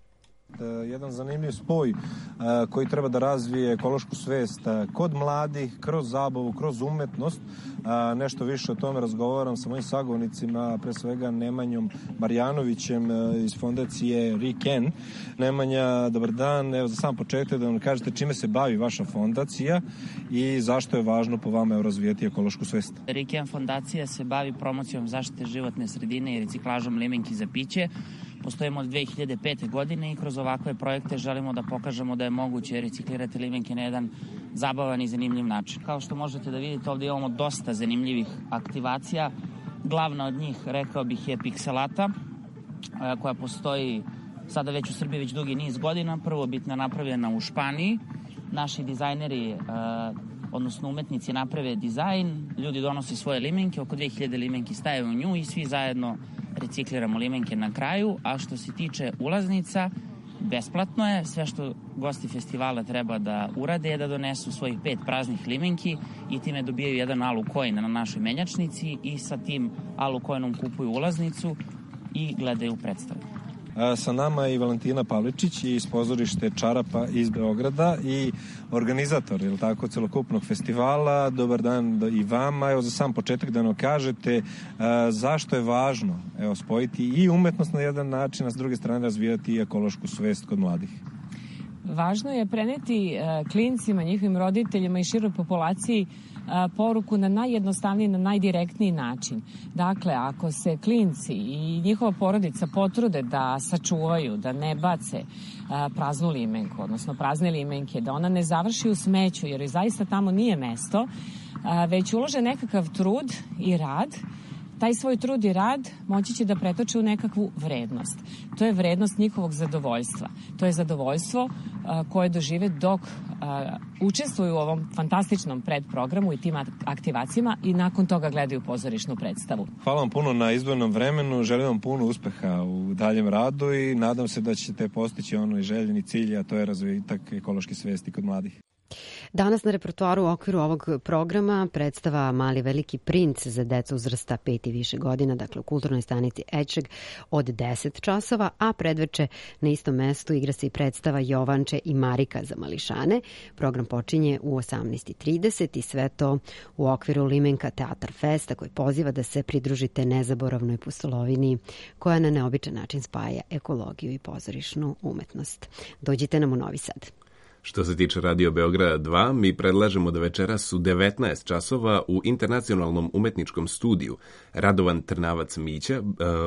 Jedan zanimljiv spoj koji treba da razvije ekološku svest kod mladih, kroz zabavu, kroz umetnost. Nešto više o tome razgovaram sa mojim sagovornicima, pre svega Nemanjom Marjanovićem iz fondacije RIKEN. Nemanja, dobar dan. Evo za sam početak da vam kažete čime se bavi vaša fondacija i zašto je važno po vama razvijeti ekološku svest. RIKEN fondacija se bavi promocijom zaštite životne sredine i reciklažom limenki za piće. Postojimo od 2005. godine i kroz ovakve projekte želimo da pokažemo da je moguće reciklirati limenke na jedan zabavan i zanimljiv način. Kao što možete da vidite, ovdje imamo dosta zanimljivih aktivacija. Glavna od njih, rekao bih, je Pikselata, koja postoji sada već u Srbiji već dugi niz godina. Prvobitno napravljena u Španiji. Naši dizajneri, odnosno umetnici, naprave dizajn, ljudi donose svoje limenke, oko 2000 limenki staje u nju i svi zajedno recikliramo limenke na kraju. A što se tiče ulaznica, besplatno je. Sve što gosti festivala treba da urade je da donesu svojih 5 praznih limenki i time dobijaju jedan alu coin na našoj menjačnici i sa tim alu coinom kupuju ulaznicu i gledaju predstavu. Sa nama je i Valentina Pavličić iz pozorište Čarapa iz Beograda i organizator, je li tako, celokupnog festivala. Dobar dan i vama. Evo za sam početak da nam kažete zašto je važno spojiti i umetnost na jedan način, a s druge strane razvijati i ekološku svest kod mladih. Važno je preneti klincima, njihovim roditeljima i široj populaciji poruku na najjednostavniji, na najdirektniji način. Dakle, ako se klinci i njihova porodica potrude da sačuvaju, da ne bace praznu limenku, odnosno prazne limenke, da ona ne završi u smeću, jer joj zaista tamo nije mesto, već ulože nekakav trud i rad, taj svoj trud i rad moći će da pretoče u nekakvu vrednost. To je vrednost njihovog zadovoljstva. To je zadovoljstvo koje dožive dok učestvuju u ovom fantastičnom predprogramu i tim aktivacijama i nakon toga gledaju pozorišnu predstavu. Hvala vam puno na izdvojenom vremenu, želim vam puno uspeha u daljem radu i nadam se da ćete postići onaj željeni cilj, a to je razvitak ekološke svesti kod mladih. Danas na repertoaru u okviru ovog programa predstava Mali veliki princ za decu uzrasta 5 i više godina, dakle u kulturnoj stanici Ečeg od 10 časova, a predveče na istom mestu igra se i predstava Jovanče i Marika za mališane. Program počinje u 18:30 i sve to u okviru Limenka Teatar Festa koji poziva da se pridružite nezaboravnoj pustolovini koja na neobičan način spaja ekologiju i pozorišnu umetnost. Dođite nam u Novi Sad. Što se tiče Radio Beograda 2, mi predlažemo da večeras u 19 časova u Internacionalnom umetničkom studiju Radovan Trnavac-Mića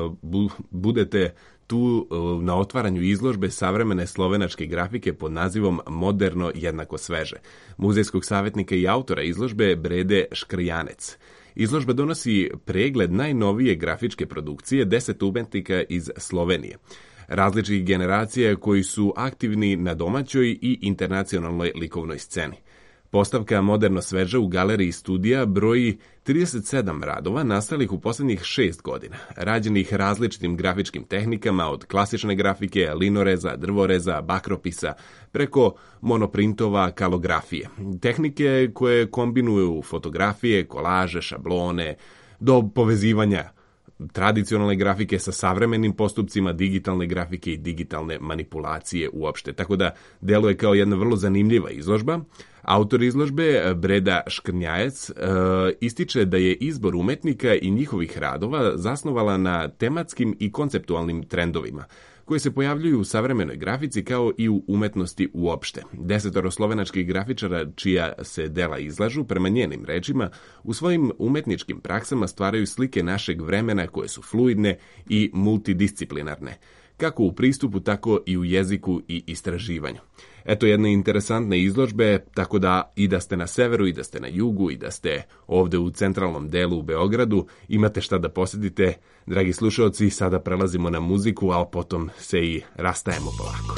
budete tu na otvaranju izložbe savremene slovenačke grafike pod nazivom Moderno jednako sveže, muzejskog savjetnika i autora izložbe Brede Škrjanec. Izložba donosi pregled najnovije grafičke produkcije 10 umetnika iz Slovenije, različitih generacija koji su aktivni na domaćoj i internacionalnoj likovnoj sceni. Postavka Moderno sveže u galeriji studija broji 37 radova nastalih u posljednjih 6 godina, rađenih različitim grafičkim tehnikama od klasične grafike, linoreza, drvoreza, bakropisa, preko monoprintova, kalografije. Tehnike koje kombinuju fotografije, kolaže, šablone, do povezivanja tradicionalne grafike sa savremenim postupcima digitalne grafike i digitalne manipulacije uopšte. Tako da deluje kao jedna vrlo zanimljiva izložba. Autor izložbe, Breda Škrnjajec, ističe da je izbor umetnika i njihovih radova zasnovala na tematskim i konceptualnim trendovima, koji se pojavljuju u savremenoj grafici kao i u umetnosti uopšte. 10 slovenačkih grafičara čija se dela izlažu, prema njenim rečima, u svojim umetničkim praksama stvaraju slike našeg vremena koje su fluidne i multidisciplinarne, kako u pristupu, tako i u jeziku i istraživanju. Eto jedne interesantne izložbe, tako da i da ste na severu, i da ste na jugu, i da ste ovde u centralnom delu u Beogradu, imate šta da posjetite. Dragi slušalci, sada prelazimo na muziku, a potom se i rastajemo polako.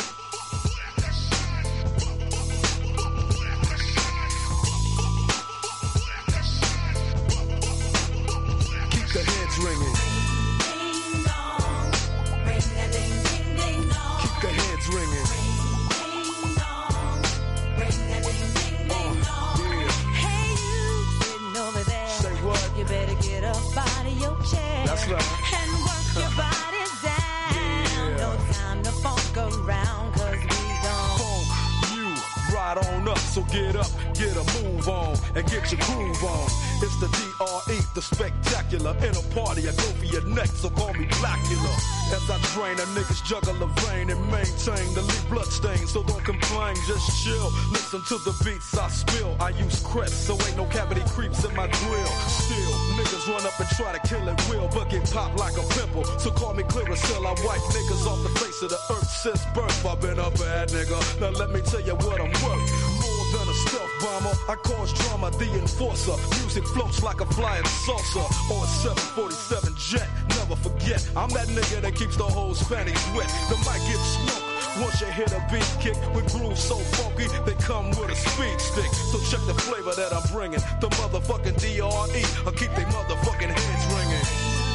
So get up, get a move on, and get your groove on. It's the DRE, the spectacular. In a party, I go for your neck, so call me Blackula. As I train, a niggas juggle a vein and maintain the lead blood stain. So don't complain, just chill. Listen to the beats I spill. I use Crest, so ain't no cavity creeps in my drill. Still, niggas run up and try to kill it will, but get popped like a pimple. So call me Clearasil, I wipe niggas off the face of the earth since birth. I've been a bad nigga, now let me tell you what I'm worth. Than a stealth bomber, I cause drama, the enforcer. Music floats like a flying saucer or a 747 jet. Never forget, I'm that nigga that keeps the whole panties wet. The mic gets smoked once you hit a beat kick with grooves so funky they come with a speed stick. So check the flavor that I'm bringing. The motherfucking DRE, I'll keep they motherfucking heads ringing.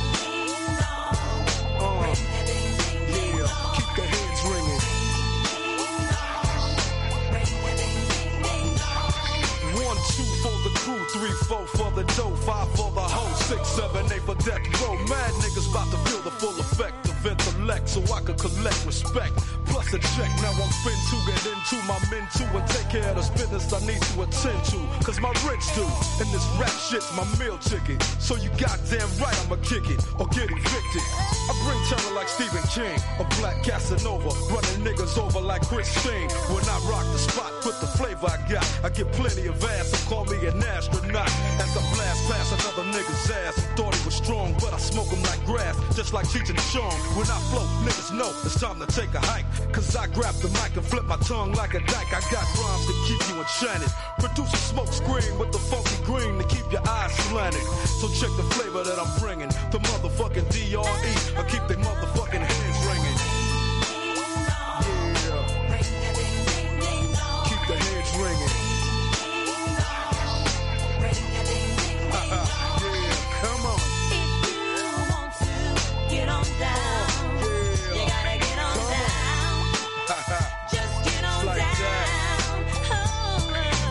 Yeah, keep the heads ringing. 1, 2 for the crew, 3, 4 for the dough, 5 for the hoe, 6, 7, 8 for death row. Mad niggas about to feel the full effect of intellect, so I can collect respect. Plus a check, now I'm fin to get into my men too and take care of this business I need to attend to. Cause my rich do, and this rap shit's my meal ticket. So you goddamn right I'ma kick it or get evicted. I bring terror like Stephen King, a black Casanova, running niggas over like Christine. When I rock the spot with the flavor I got, I get plenty of ass, so call me an astronaut. As I blast past another nigga's ass, he thought he was strong, but I smoke him like grass, just like Cheech and Chong. When I flow, niggas know it's time to take a hike. Cause I grab the mic and flip my tongue like a dyke. I got rhymes to keep you enchanted. Produce a smoke screen with the funky green to keep your eyes slanted. So check the flavor that I'm bringing. The motherfucking DRE, I keep they motherfucking heads ringing. Yeah. Keep the heads ringing. Yeah, come on. If you want to get on down, you gotta get on down. Just get on Like down. Oh,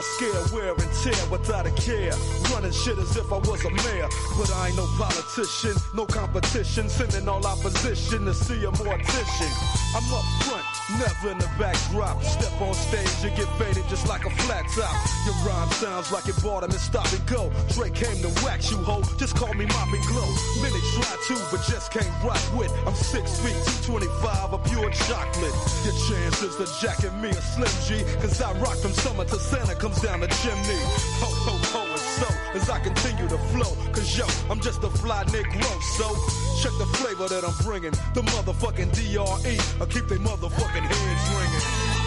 scare, wear and tear without a care. Running shit as if I was a mayor. But I ain't no politician, no competition. Sending all opposition to see a mortician. I'm up front, never in the backdrop. Step on stage, you get faded just like a flat top. Your rhyme sounds like it bought him and stop and go. Drake came to wax you, ho. Just call me Mop and Glow. Many try to, but just can't rock with. I'm 6 feet, 225 of pure chocolate. Your chances of jacking me a Slim G, cause I rock from summer to Santa comes down the chimney. Ho, ho, ho, and so as I continue to flow, cause yo, I'm just a fly Negro, so check the flavor that I'm bringing. The motherfucking DRE, I keep they motherfucking heads ringing.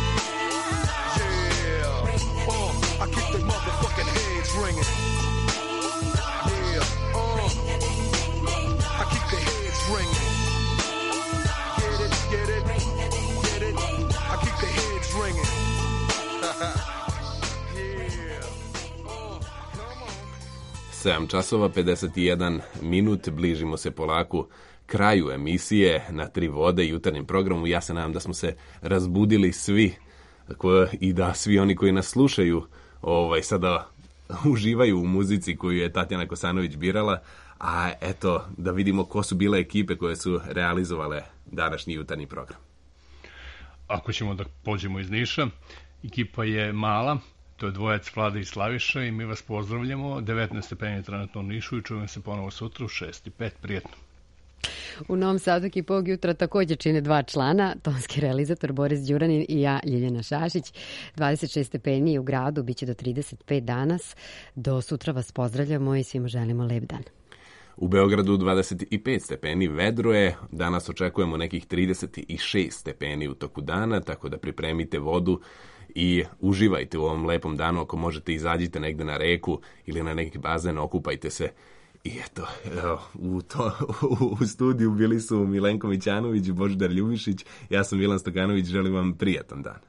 Yeah, I keep they motherfucking heads ringing. Yeah, I keep the heads ringing. Get it, get it, get it. I keep the heads ringing. Yeah. 7 časova 51 minut, bližimo se polako kraju emisije na Tri vode i jutarnjem programu. Ja se nadam da smo se razbudili svi i da svi oni koji nas slušaju sada uživaju u muzici koju je Tatjana Kosanović birala, a eto da vidimo ko su bile ekipe koje su realizovale današnji jutarnji program. Ako ćemo da pođemo iz Niša, ekipa je mala, to je dvojac Vlada i Slaviša i mi vas pozdravljamo. 19 stepeni trenutno u Nišu i čujemo se ponovo sutra u 6:05. Prijetno. U Novom Sadu ekipu ovog jutra također čine 2 člana, tonski realizator Boris Đuranin i ja, Ljiljana Šašić. 26 stepeni u gradu, bit će do 35 danas. Do sutra vas pozdravljamo i svima želimo lep dan. U Beogradu 25 stepeni, vedro je, danas očekujemo nekih 36 stepeni u toku dana, tako da pripremite vodu i uživajte u ovom lepom danu. Ako možete, izađite negde na reku ili na neki bazen, okupajte se. I eto, u studiju bili su Milenko Mićanović i Božidar Ljubišić. Ja sam Milan Stokanović, želim vam prijatan dan.